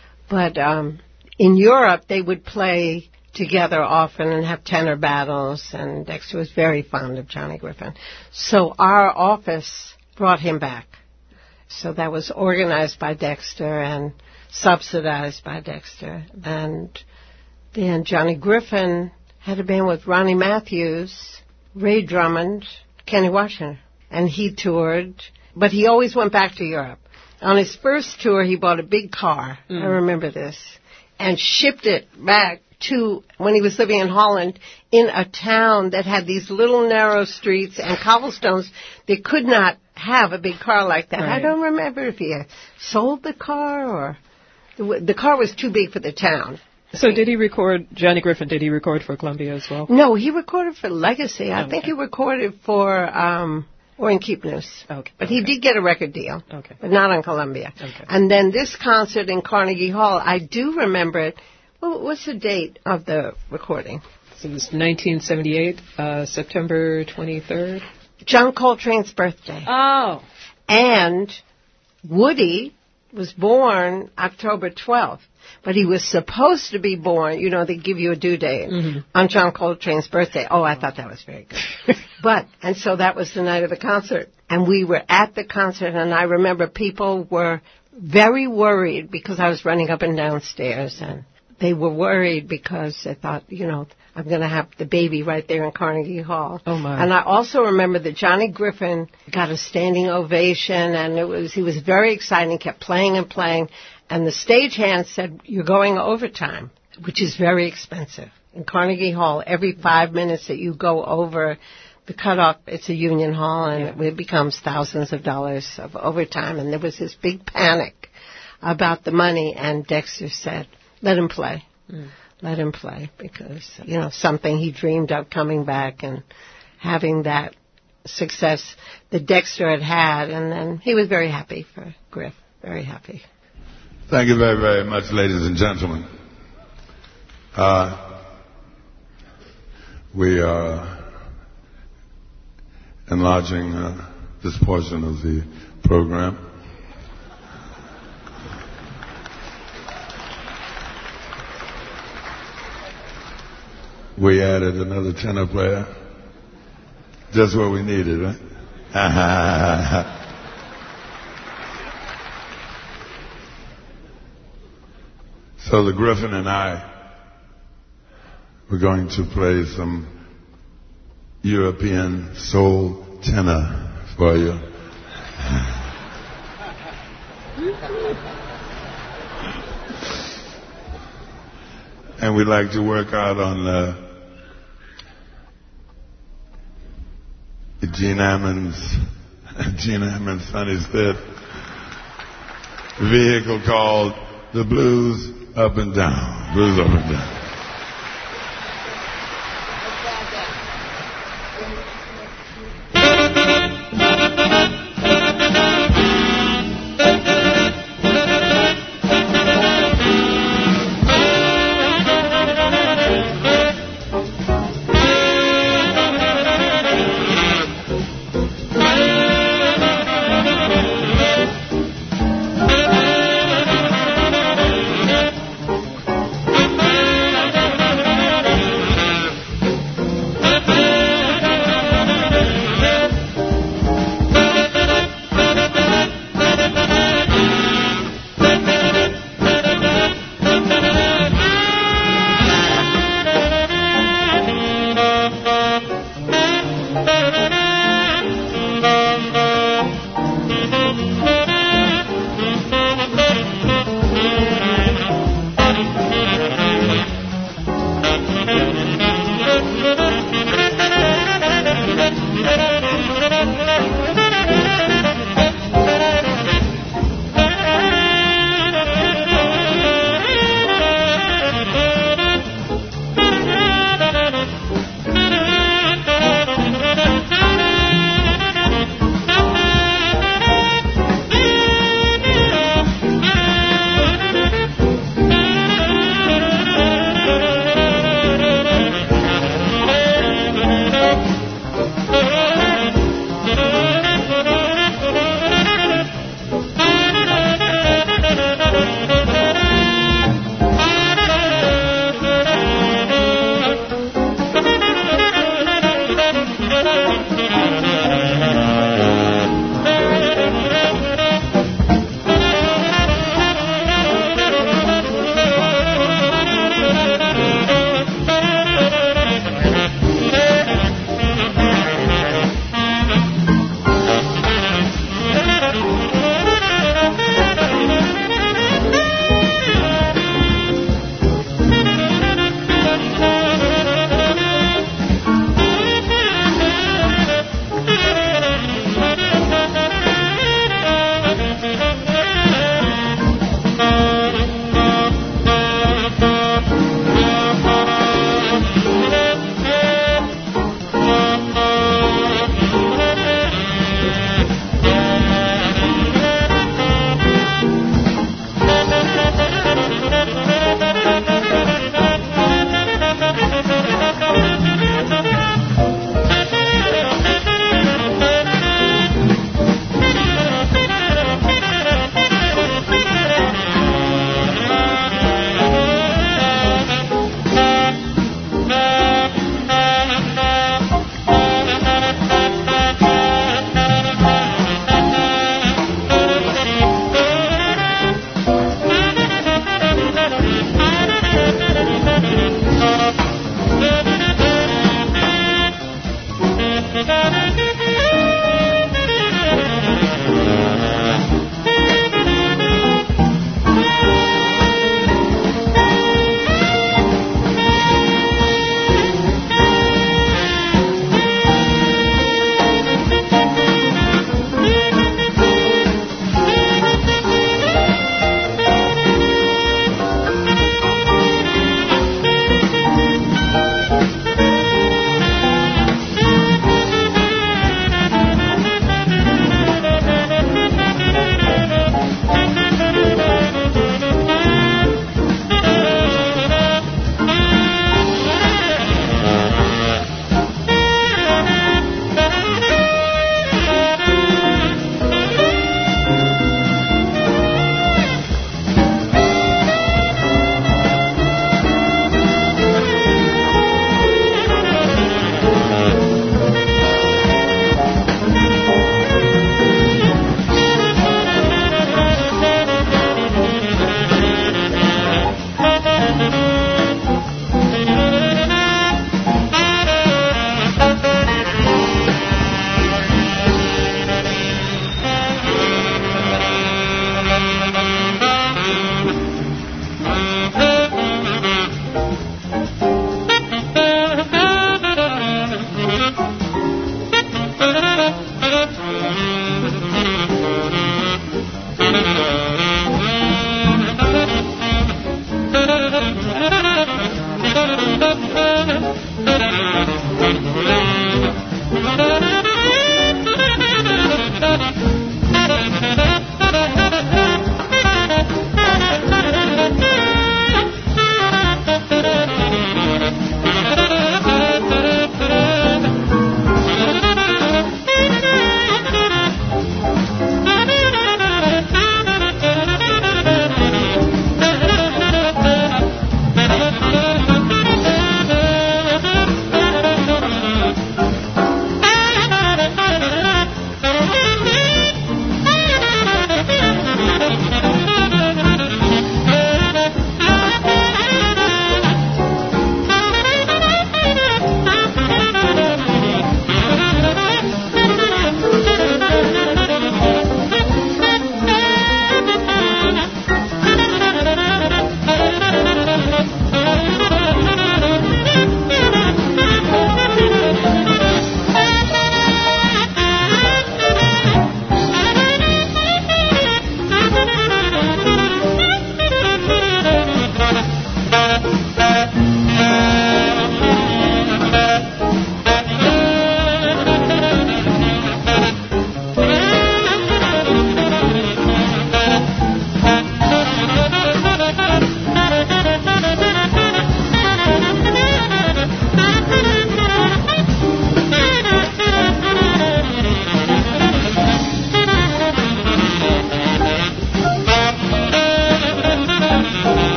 But um, in Europe, they would play together often and have tenor battles, and Dexter was very fond of Johnny Griffin. So our office brought him back. So that was organized by Dexter and subsidized by Dexter. And then Johnny Griffin had a band with Ronnie Matthews, Ray Drummond, Kenny Washington. And he toured, but he always went back to Europe. On his first tour, he bought a big car. Mm. I remember this. And shipped it back to when he was living in Holland in a town that had these little narrow streets and cobblestones. They could not have a big car like that. Right. I don't remember if he sold the car or the, the car was too big for the town. So did he record, Johnny Griffin, did he record for Columbia as well? No, he recorded for Legacy. I okay. think he recorded for um, Orrin Keepnews. Okay. But okay. he did get a record deal. Okay. But not on Columbia. Okay. And then this concert in Carnegie Hall, I do remember it. Well, what's the date of the recording? So it was nineteen seventy-eight, uh, September twenty-third. John Coltrane's birthday. Oh. And Woody was born October twelfth. But he was supposed to be born, you know, they give you a due date mm-hmm. on John Coltrane's birthday. Oh, I thought that was very good. But, and so that was the night of the concert. And we were at the concert, and I remember people were very worried because I was running up and down stairs, and they were worried because they thought, you know, I'm going to have the baby right there in Carnegie Hall. Oh, my. And I also remember that Johnny Griffin got a standing ovation, and it was he was very excited. He kept playing and playing. And the stagehand said, you're going overtime, which is very expensive. In Carnegie Hall, every five minutes that you go over the cutoff, it's a union hall, and yeah. it becomes thousands of dollars of overtime. And there was this big panic about the money, and Dexter said, let him play. Mm. Let him play, because, you know, something he dreamed of coming back and having that success that Dexter had had. And then he was very happy for Griff, very happy. Thank you very, very much, ladies and gentlemen. Uh, we are enlarging uh, this portion of the program. We added another tenor player, just what we needed, right? So the Griffin and I, we're going to play some European soul tenor for you. And we'd like to work out on uh, Gene Ammons, Gene Ammons' Sonny's fifth vehicle called The Blues Up and Down. Blues Up and Down.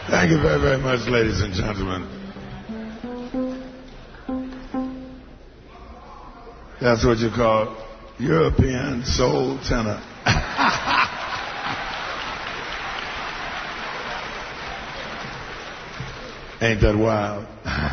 Thank you very, very much, ladies and gentlemen. That's what you call European soul tenor. Ain't that wild?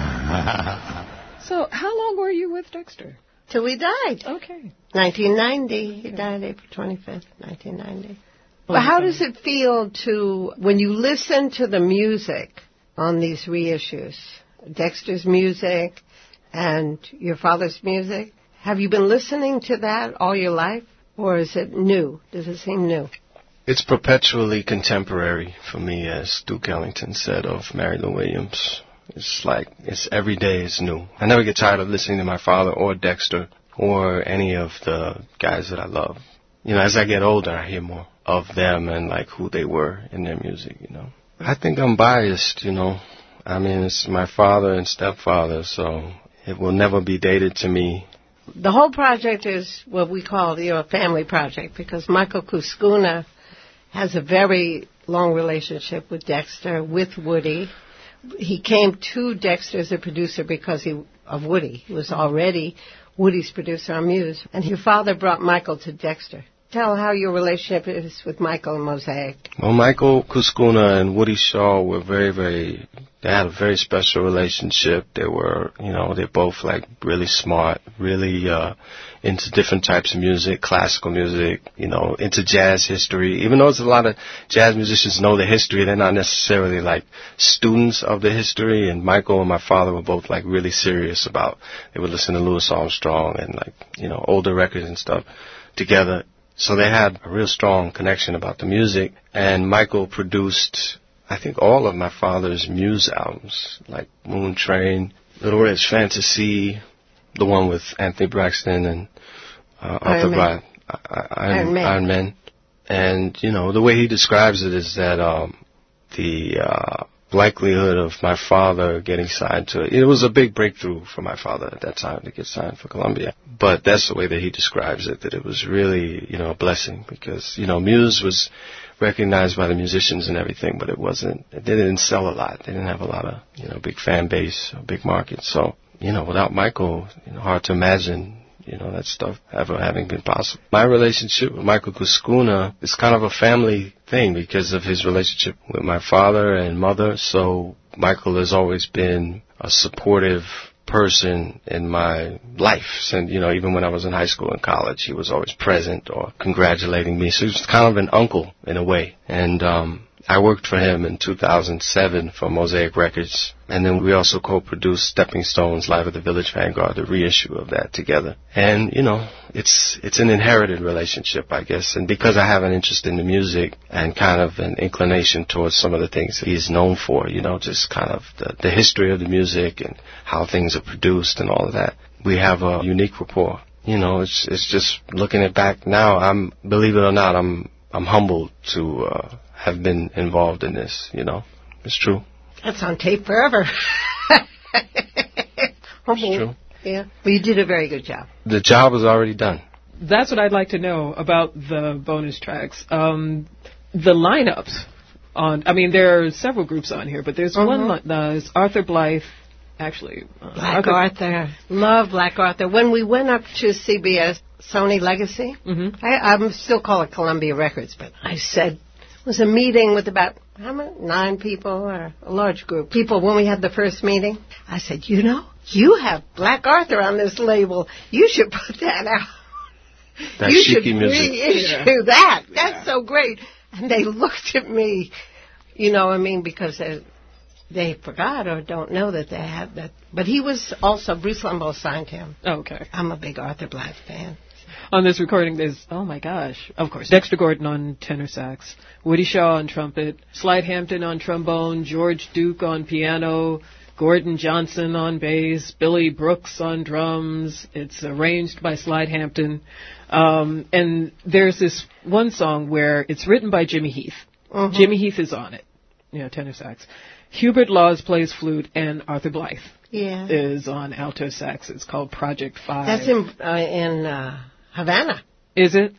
So, how long were you with Dexter? Till he died. Okay. nineteen ninety. He died April twenty-fifth, nineteen ninety. But how does it feel to, when you listen to the music on these reissues, Dexter's music and your father's music, have you been listening to that all your life? Or is it new? Does it seem new? It's perpetually contemporary for me, as Duke Ellington said of Mary Lou Williams. It's like, it's every day is new. I never get tired of listening to my father or Dexter or any of the guys that I love. You know, as I get older, I hear more of them and like who they were in their music, you know. I think I'm biased, you know. I mean, it's my father and stepfather, so it will never be dated to me. The whole project is what we call, you know, a family project, because Michael Kuskuna has a very long relationship with Dexter, with Woody. He came to Dexter as a producer because he, of Woody. He was already Woody's producer on Muse. And your father brought Michael to Dexter. Tell how your relationship is with Michael and Mosaic. Well, Michael Kuskuna and Woody Shaw were very, very, they had a very special relationship. They were, you know, they're both like really smart, really uh, into different types of music, classical music, you know, into jazz history. Even though there's a lot of jazz musicians know the history, they're not necessarily like students of the history. And Michael and my father were both like really serious about, they would listen to Louis Armstrong and like, you know, older records and stuff together. So they had a real strong connection about the music, and Michael produced, I think, all of my father's Muse albums, like Moon Train, Little Rich Fantasy, the one with Anthony Braxton and uh, Arthur Blythe, Iron, Iron Man. And, you know, the way he describes it is that um, the uh, likelihood of my father getting signed to it, it was a big breakthrough for my father at that time to get signed for Columbia. But that's the way that he describes it, that it was really, you know, a blessing because, you know, Muse was recognized by the musicians and everything, but it wasn't, they didn't sell a lot. They didn't have a lot of, you know, big fan base, a big market. So, you know, without Michael, you know, hard to imagine, you know, that stuff ever having been possible. My relationship with Michael Kuskuna is kind of a family thing because of his relationship with my father and mother. So Michael has always been a supportive person in my life. And, you know, even when I was in high school and college, he was always present or congratulating me. So he was kind of an uncle in a way. And um I worked for him in two thousand seven for Mosaic Records. And then we also co-produced Stepping Stones Live at the Village Vanguard, the reissue of that together. And, you know, it's it's an inherited relationship, I guess. And because I have an interest in the music and kind of an inclination towards some of the things that he's known for, you know, just kind of the, the history of the music and how things are produced and all of that, we have a unique rapport. You know, it's it's just looking it back now, I'm, believe it or not, I'm I'm humbled to uh, have been involved in this, you know. It's true. That's on tape forever. It's true. Yeah. Well, you did a very good job. The job was already done. That's what I'd like to know about the bonus tracks. Um, the lineups on, I mean, there are several groups on here, but there's mm-hmm. one, li- uh, there's Arthur Blythe, actually. Uh, Black Arthur. Arthur. Love Black Arthur. When we went up to C B S, Sony Legacy, mm-hmm. I, I still call it Columbia Records, but I said, it was a meeting with about, how many, nine people, or a large group. People, when we had the first meeting, I said, you know, you have Black Arthur on this label. You should put that out. That you should music. reissue yeah. that. That's yeah. so great. And they looked at me, you know, I mean, because they, they forgot or don't know that they had that. But he was also, Bruce Lumbo signed him. Oh, okay. I'm a big Arthur Blythe fan. On this recording, there's, oh my gosh, of course, Dexter Gordon on tenor sax, Woody Shaw on trumpet, Slide Hampton on trombone, George Duke on piano, Gordon Johnson on bass, Billy Brooks on drums. It's arranged by Slide Hampton. Um, and there's this one song where it's written by Jimmy Heath. Mm-hmm. Jimmy Heath is on it, you know, tenor sax. Hubert Laws plays flute, and Arthur Blythe yeah. is on alto sax. It's called Project Five. That's in, uh, in uh, Havana. Is it?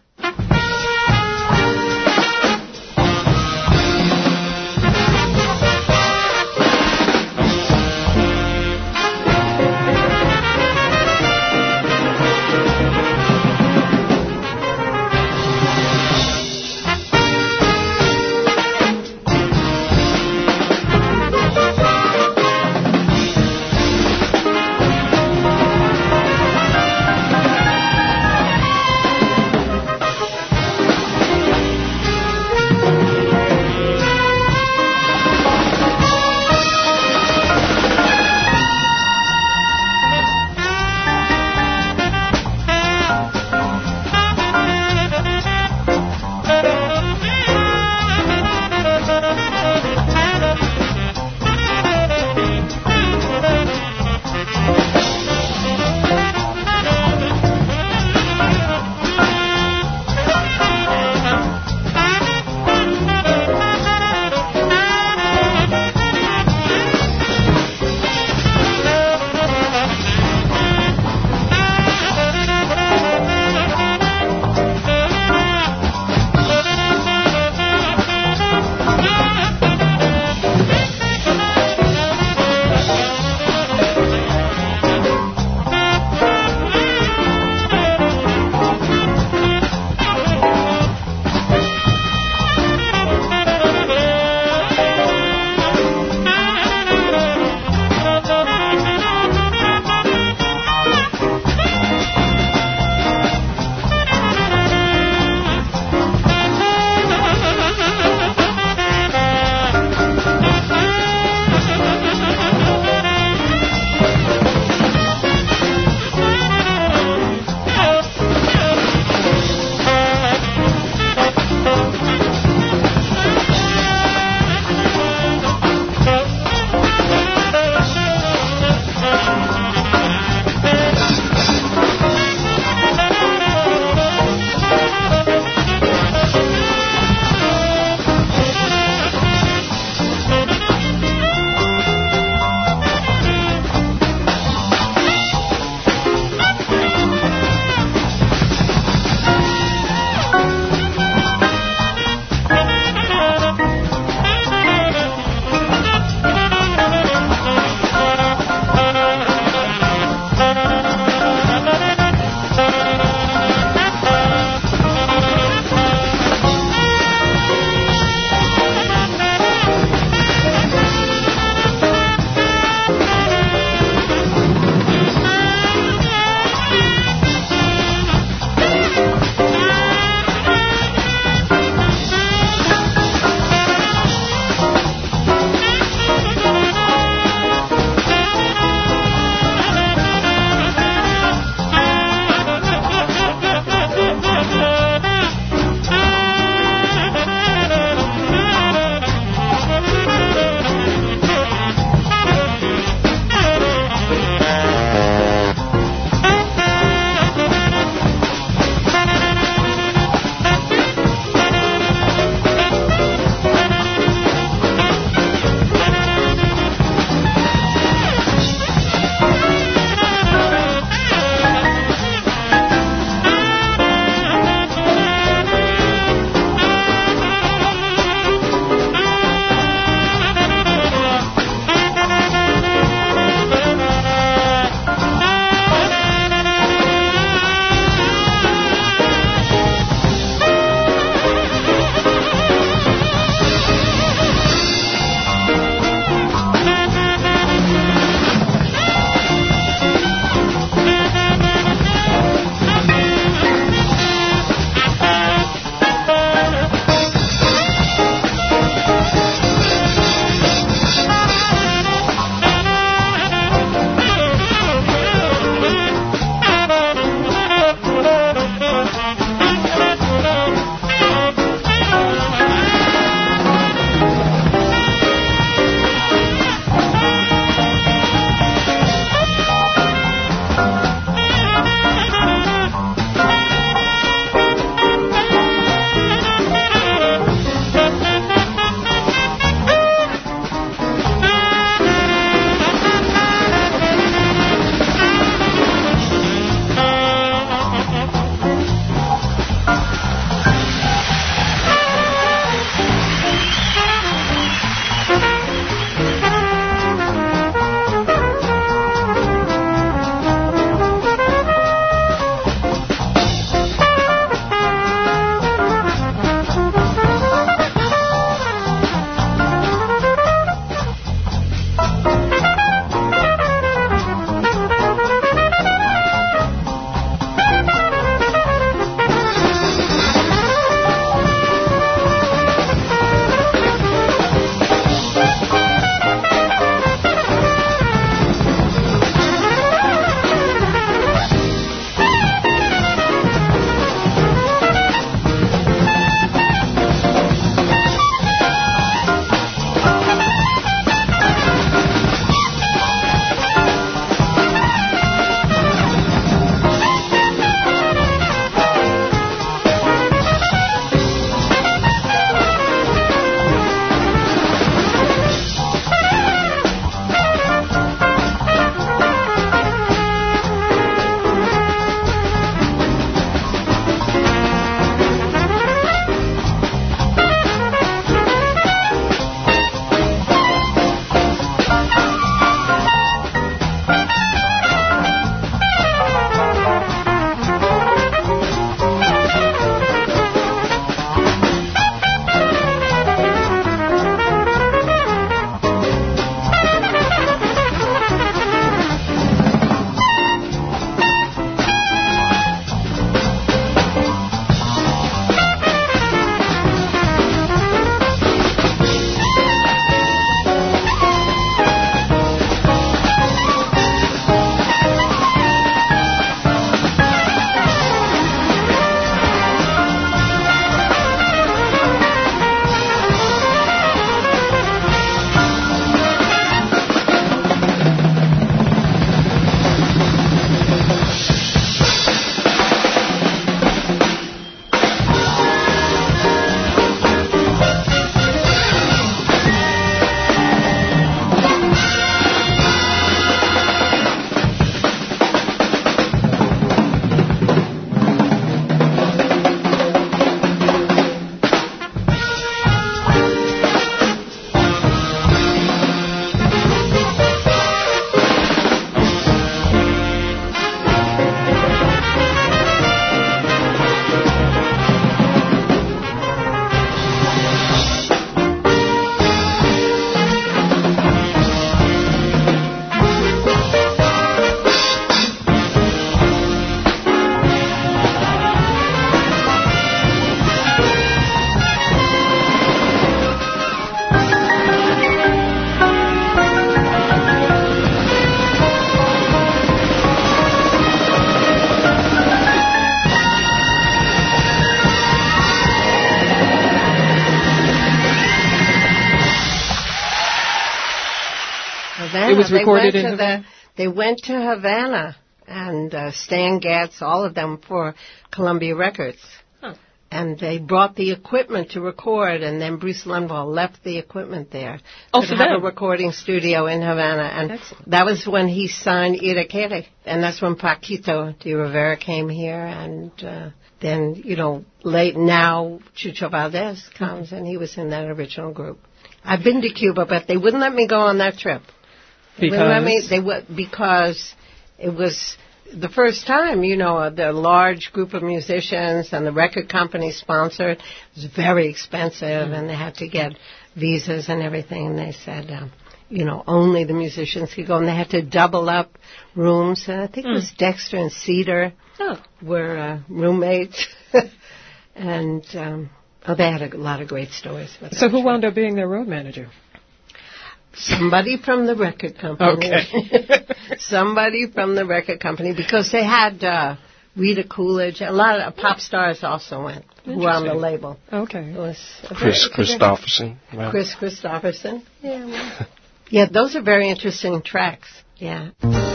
it was recorded they in went to the, They went to Havana, and uh, Stan Getz, all of them, for Columbia Records. Huh. And they brought the equipment to record, and then Bruce Lundvall left the equipment there Oh, to for have them. a recording studio in Havana. And Excellent. that was when he signed Irakere. And that's when Paquito de Rivera came here, and uh, then, you know, late now, Chucho Valdez comes, and he was in that original group. I've been to Cuba, but they wouldn't let me go on that trip. They wouldn't let me, Because they would, because it was the first time, you know, the large group of musicians and the record company sponsored. It was very expensive, and they had to get visas and everything. And they said, um, you know, only the musicians could go, and they had to double up rooms. And I think it was Dexter and Cedar oh, were uh, roommates, and um, oh, they had a lot of great stories. With so that who trip. wound up being their road manager? Somebody from the record company. Okay. Somebody from the record company, because they had uh, Rita Coolidge. A lot of pop stars also went who were on the Interesting. label. Okay. It was a Chris very- Christopherson. Right? Chris Christopherson. Yeah. Well, yeah, those are very interesting tracks. Yeah.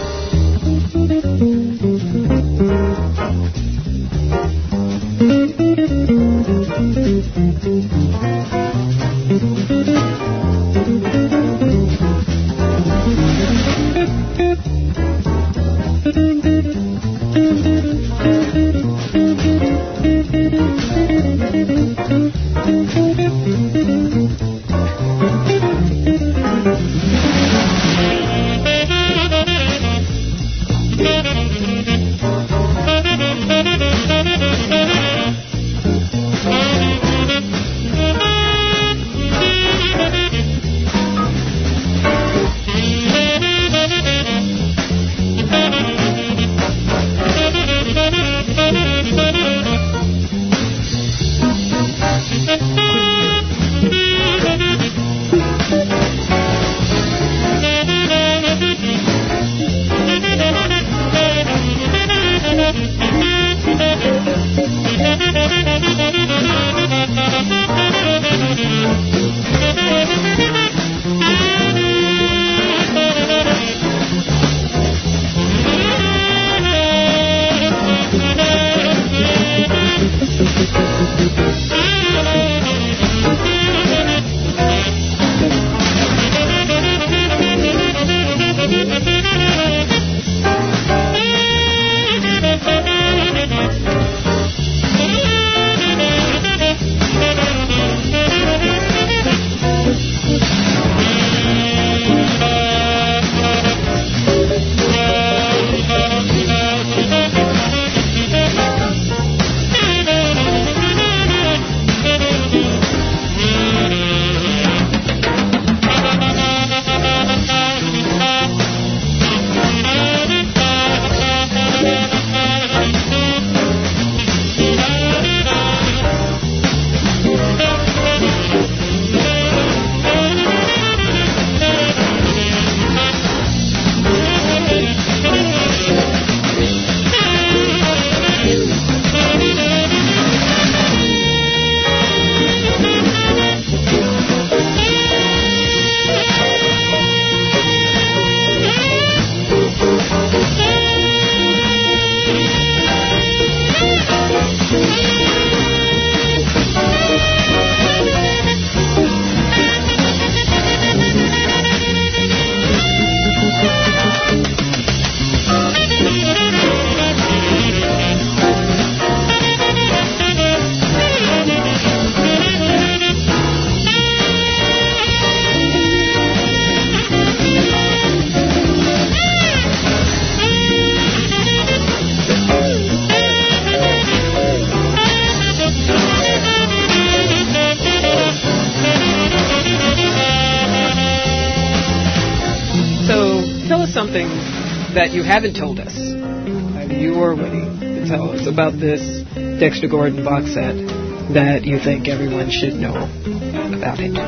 Something that you haven't told us, either you or Woody, to tell us about this Dexter Gordon box set that you think everyone should know about it.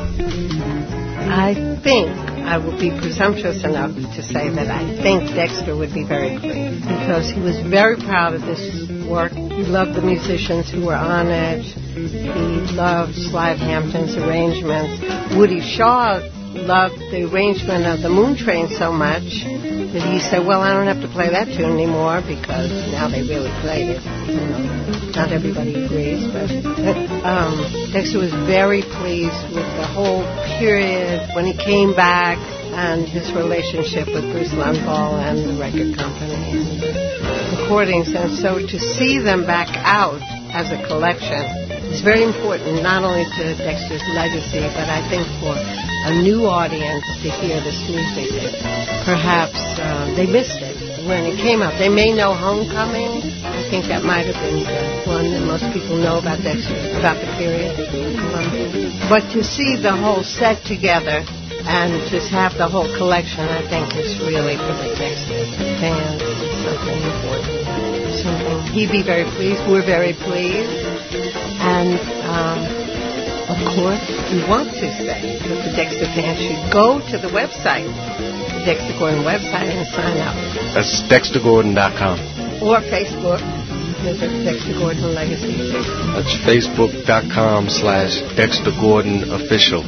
I think I would be presumptuous enough to say that I think Dexter would be very pleased, because he was very proud of this work. He loved the musicians who were on it. He loved Slide Hampton's arrangements. Woody Shaw loved the arrangement of the Moon Train so much that he said, well, I don't have to play that tune anymore because now they really played it. You know, not everybody agrees, but um, Dexter was very pleased with the whole period when he came back and his relationship with Bruce Lundvall and the record company and the recordings. And so to see them back out as a collection is very important, not only to Dexter's legacy, but I think for a new audience to hear this music. Perhaps uh, they missed it when it came out. They may know Homecoming. I think that might have been the one that most people know about Dexter, about the period in Columbia. But to see the whole set together and just have the whole collection, I think is really for the Dexter fans something important. Something he'd be very pleased. We're very pleased. And um, of course, we want to say that the Dexter fans should go to the website, the Dexter Gordon website, and sign up. That's dexter gordon dot com. Or Facebook. There's a Dexter Gordon Legacy. That's facebook dot com slash Dexter Gordon Official.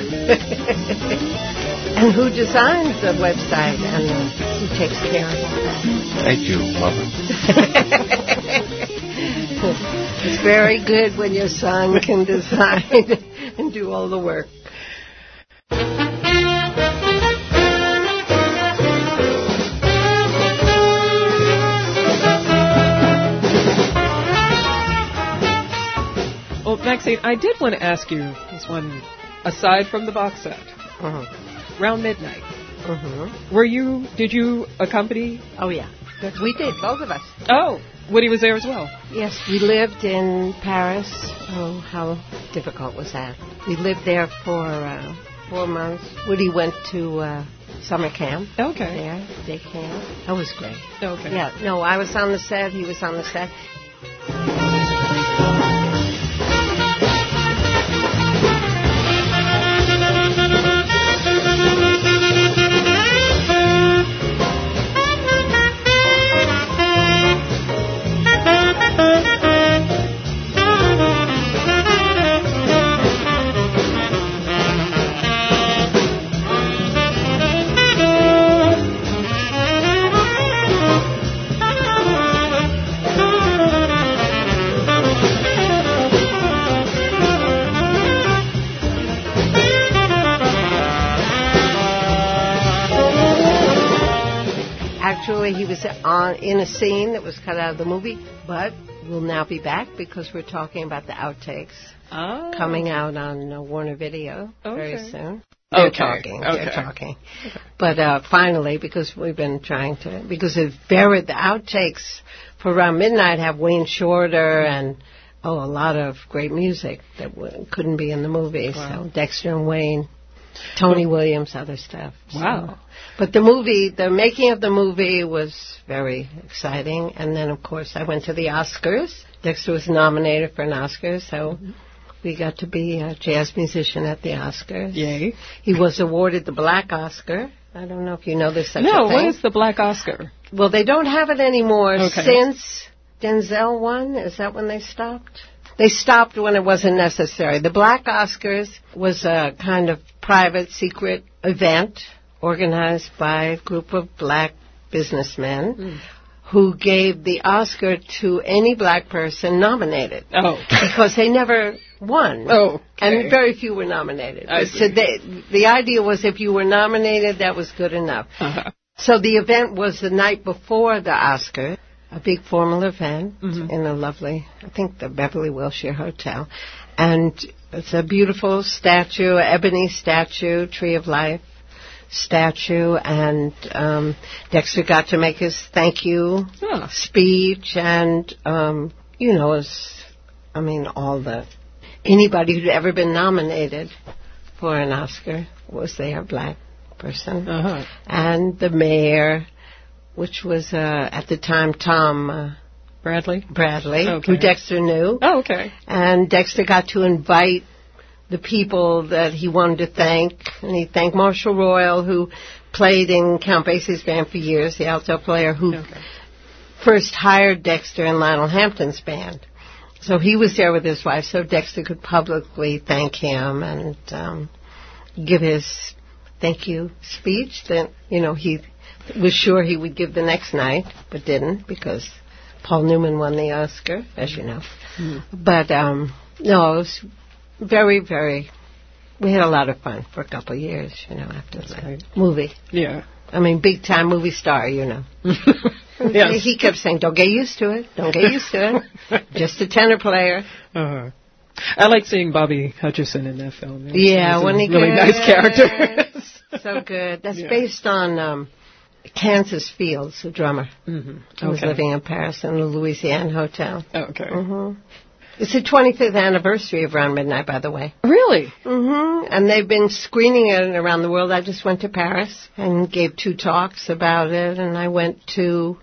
And who designs the website and who takes care of all that? Thank you, Mother. It's very good when your son can design and do all the work. Well, Maxine, I did want to ask you this one, aside from the box set, Uh-huh. around midnight, Uh-huh. were you, did you accompany? Oh, yeah. We did, both of us. Oh, Woody was there as well. Yes, we lived in Paris. Oh, how difficult was that? We lived there for uh, four months. Woody went to uh, summer camp. Okay. There, day camp. That was great. Okay. Yeah, no, I was on the set. He was on the set. Actually, he was on in a scene that was cut out of the movie, but will now be back because we're talking about the outtakes Oh. coming out on uh, Warner Video very Okay. soon. They're Okay. talking. Okay. They're talking. But uh, finally, because we've been trying to, because it's very, the outtakes for Around Midnight have Wayne Shorter and, oh, a lot of great music that w- couldn't be in the movie. Wow. So Dexter and Wayne, Tony Williams, other stuff. So- Wow. But the movie, the making of the movie was very exciting. And then, of course, I went to the Oscars. Dexter was nominated for an Oscar, so we got to be a jazz musician at the Oscars. Yay. He was awarded the Black Oscar. I don't know if you know there's such No, a thing. what is the Black Oscar? Well, they don't have it anymore Okay. since Denzel won. Is that when they stopped? They stopped when it wasn't necessary. The Black Oscars was a kind of private, secret event organized by a group of black businessmen Mm. who gave the Oscar to any black person nominated. Oh. Because they never won. Oh, okay. And very few were nominated. I But see. so they, the idea was if you were nominated, that was good enough. Uh-huh. So the event was the night before the Oscar, a big formal event Mhm. in a lovely, I think the Beverly Wilshire Hotel. And it's a beautiful statue, ebony statue, Tree of Life statue. And um, Dexter got to make his thank you Huh. speech. And, um, you know, it's, I mean, all the, anybody who'd ever been nominated for an Oscar was there, black person. Uh-huh. And the mayor, which was uh, at the time Tom uh, Bradley? Bradley, Okay. who Dexter knew. Oh, okay. And Dexter got to invite the people that he wanted to thank. And he thanked Marshall Royal, who played in Count Basie's band for years, the alto player who Okay. first hired Dexter in Lionel Hampton's band. So he was there with his wife, so Dexter could publicly thank him and um, give his thank you speech that, you know, he was sure he would give the next night, but didn't because Paul Newman won the Oscar, as you know. Mm. But, um, no, it was very, very, we had a lot of fun for a couple of years, you know, after That's that right. movie. Yeah. I mean, big-time movie star, you know. Yes. He kept saying, don't get used to it, don't get used to it. Just a tenor player. Uh-huh. I like seeing Bobby Hutcherson in that film. Yeah, when he really good. nice character. So good. That's Yeah. based on um, Kansas Fields, the drummer. Mm-hmm. Who was Okay. living in Paris in the Louisiana Hotel. Okay. Mm-hmm. It's the twenty-fifth anniversary of Round Midnight, by the way. Really? Mm-hmm. And they've been screening it around the world. I just went to Paris and gave two talks about it, and I went to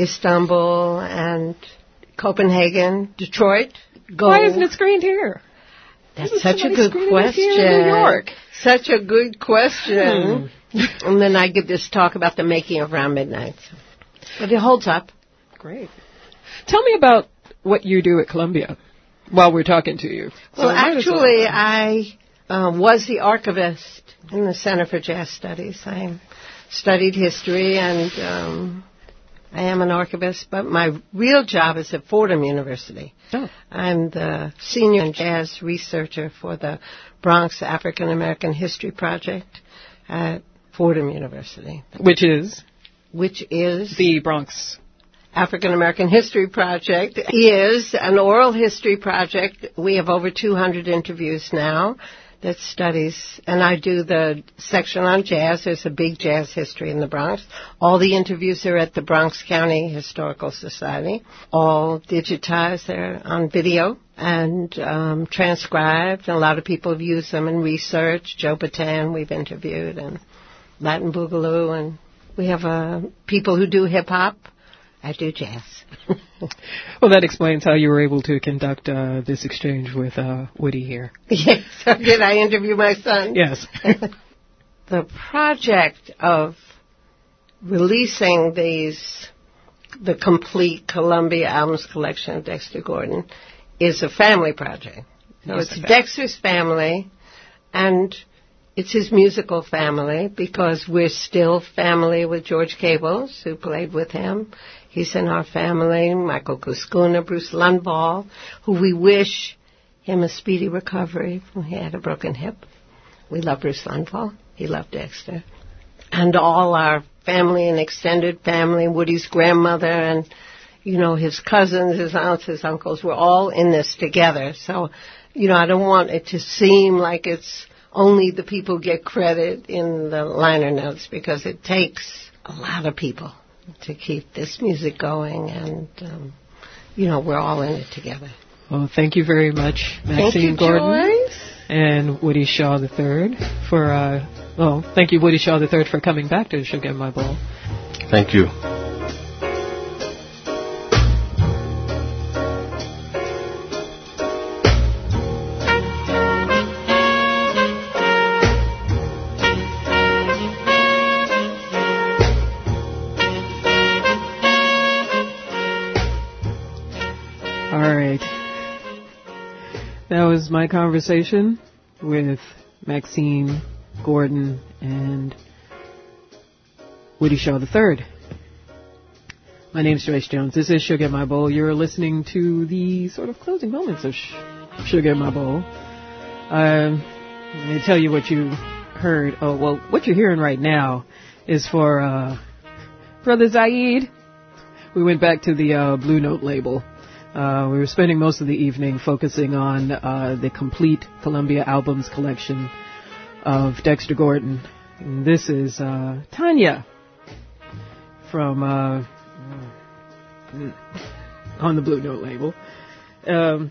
Istanbul and Copenhagen, Detroit. Go. Why isn't it screened here? That's Isn't such a somebody good screening it question. here in New York? Such a good question. Hmm. And then I give this talk about the making of Round Midnight. But it holds up. Great. Tell me about what you do at Columbia while we're talking to you. So Well, might as well. actually, I uh, was the archivist in the Center for Jazz Studies. I studied history, and um, I am an archivist, but my real job is at Fordham University. Oh. I'm the senior jazz researcher for the Bronx African American History Project at Fordham University, Which is which is the Bronx. African American History Project is an oral history project. We have over two hundred interviews now that studies, and I do the section on jazz. There's a big jazz history in the Bronx. All the interviews are at the Bronx County Historical Society, all digitized. They're on video and um, transcribed, and a lot of people have used them in research. Joe Bataan we've interviewed, and Latin Boogaloo, and we have uh, people who do hip-hop. I do jazz. Well, that explains how you were able to conduct uh, this exchange with uh, Woody here. Yes, so did I interview my son? Yes. The project of releasing these, the complete Columbia Albums collection of Dexter Gordon, is a family project. So Yes, it's in fact. Dexter's family, and it's his musical family, because we're still family with George Cables, who played with him. He's in our family. Michael Kuskuna, Bruce Lundvall, who we wish him a speedy recovery. He had a broken hip. We love Bruce Lundvall. He loved Dexter. And all our family and extended family, Woody's grandmother and, you know, his cousins, his aunts, his uncles, we're all in this together. So, you know, I don't want it to seem like it's only the people get credit in the liner notes, because it takes a lot of people to keep this music going, and, um, you know, we're all in it together. Well, thank you very much, Maxine Thank you, Gordon Joyce. and Woody Shaw the third for, uh, well, thank you, Woody Shaw the third, for coming back to Sugar in My Bowl. Thank you. All right. That was my conversation with Maxine Gordon and Woody Shaw the third. My name's Joyce Jones. This is Sugar in My Bowl. You're listening to the sort of closing moments of Sh- Sugar in My Bowl. Um, let me tell you what you heard. Oh, well, what you're hearing right now is for uh, Brother Zaid. We went back to the uh, Blue Note label. Uh, we were spending most of the evening focusing on uh, the complete Columbia Albums collection of Dexter Gordon. And this is uh, Tanya from uh, on the Blue Note label. Um,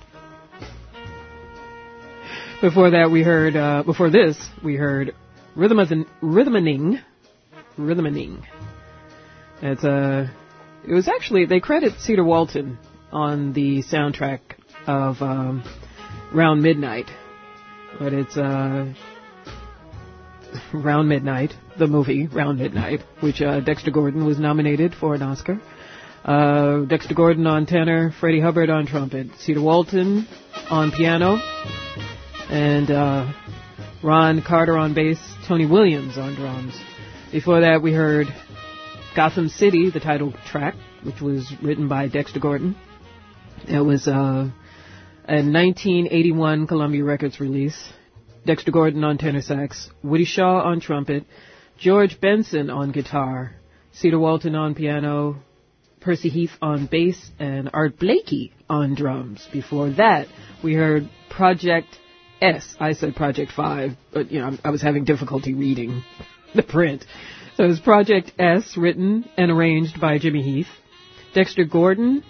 before that, we heard uh, before this we heard Rhythm Rhythmaning Rhythmaning. It's a it was actually they credit Cedar Walton on the soundtrack of um, Round Midnight, but it's uh, Round Midnight, the movie Round Midnight, which uh, Dexter Gordon was nominated for an Oscar. Uh, Dexter Gordon on tenor, Freddie Hubbard on trumpet, Cedar Walton on piano, and uh, Ron Carter on bass, Tony Williams on drums. Before that, we heard Gotham City, the title track, which was written by Dexter Gordon. It was uh, a nineteen eighty-one Columbia Records release. Dexter Gordon on tenor sax, Woody Shaw on trumpet, George Benson on guitar, Cedar Walton on piano, Percy Heath on bass, and Art Blakey on drums. Before that, we heard Project S. I said Project five, but, you know, I was having difficulty reading the print. So it was Project S, written and arranged by Jimmy Heath. Dexter Gordon,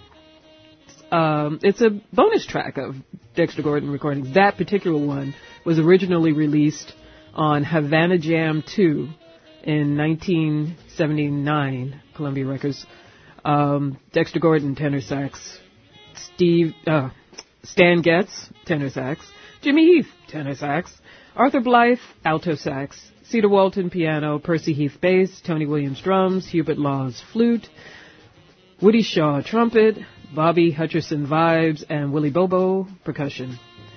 um, it's a bonus track of Dexter Gordon recordings. That particular one was originally released on Havana Jam two in nineteen seventy-nine, Columbia Records. Um, Dexter Gordon, tenor sax. Steve, uh, Stan Getz, tenor sax. Jimmy Heath, tenor sax. Arthur Blythe, alto sax. Cedar Walton, piano. Percy Heath, bass. Tony Williams, drums. Hubert Laws, flute. Woody Shaw, trumpet. Bobby Hutcherson, vibes. And Willie Bobo, percussion.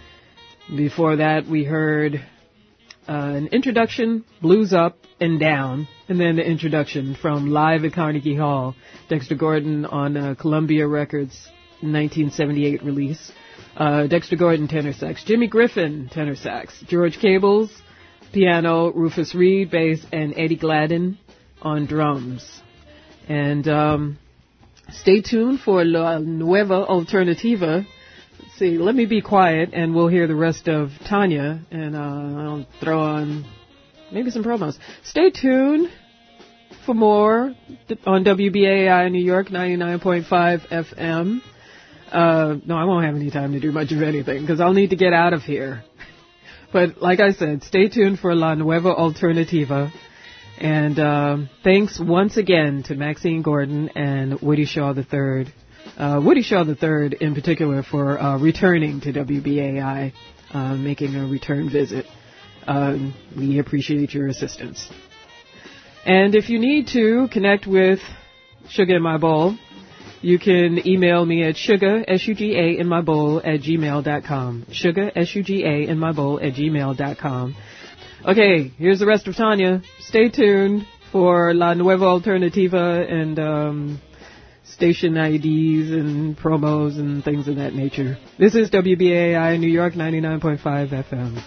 Before that, we heard uh, an introduction, Blues Up and Down, and then the introduction from Live at Carnegie Hall, Dexter Gordon on uh, Columbia Records nineteen seventy-eight release. Uh, Dexter Gordon, tenor sax. Jimmy Griffin, tenor sax. George Cables, piano. Rufus Reed, bass. And Eddie Gladden on drums. And um, stay tuned for La Nueva Alternativa. Let's see, let me be quiet, and we'll hear the rest of Tanya, and uh, I'll throw on maybe some promos. Stay tuned for more on W B A I New York ninety-nine point five F M. Uh, no, I won't have any time to do much of anything because I'll need to get out of here. But like I said, stay tuned for La Nueva Alternativa. And uh, thanks once again to Maxine Gordon and Woody Shaw the third. Uh, Woody Shaw the third in particular for uh, returning to W B A I, uh, making a return visit. Uh, we appreciate your assistance. And if you need to connect with Sugar in My Bowl, you can email me at sugar, S U G A, in my bowl at gmail dot com. Sugar, S U G A, in my bowl at gmail dot com. Okay, here's the rest of Tanya. Stay tuned for La Nueva Alternativa and um, station I Ds and promos and things of that nature. This is W B A I New York ninety-nine point five F M.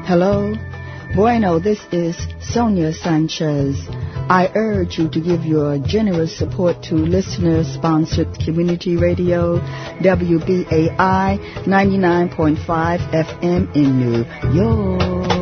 Hello? Bueno, this is Sonia Sanchez. I urge you to give your generous support to listener-sponsored community radio, W B A I ninety-nine point five F M in New York.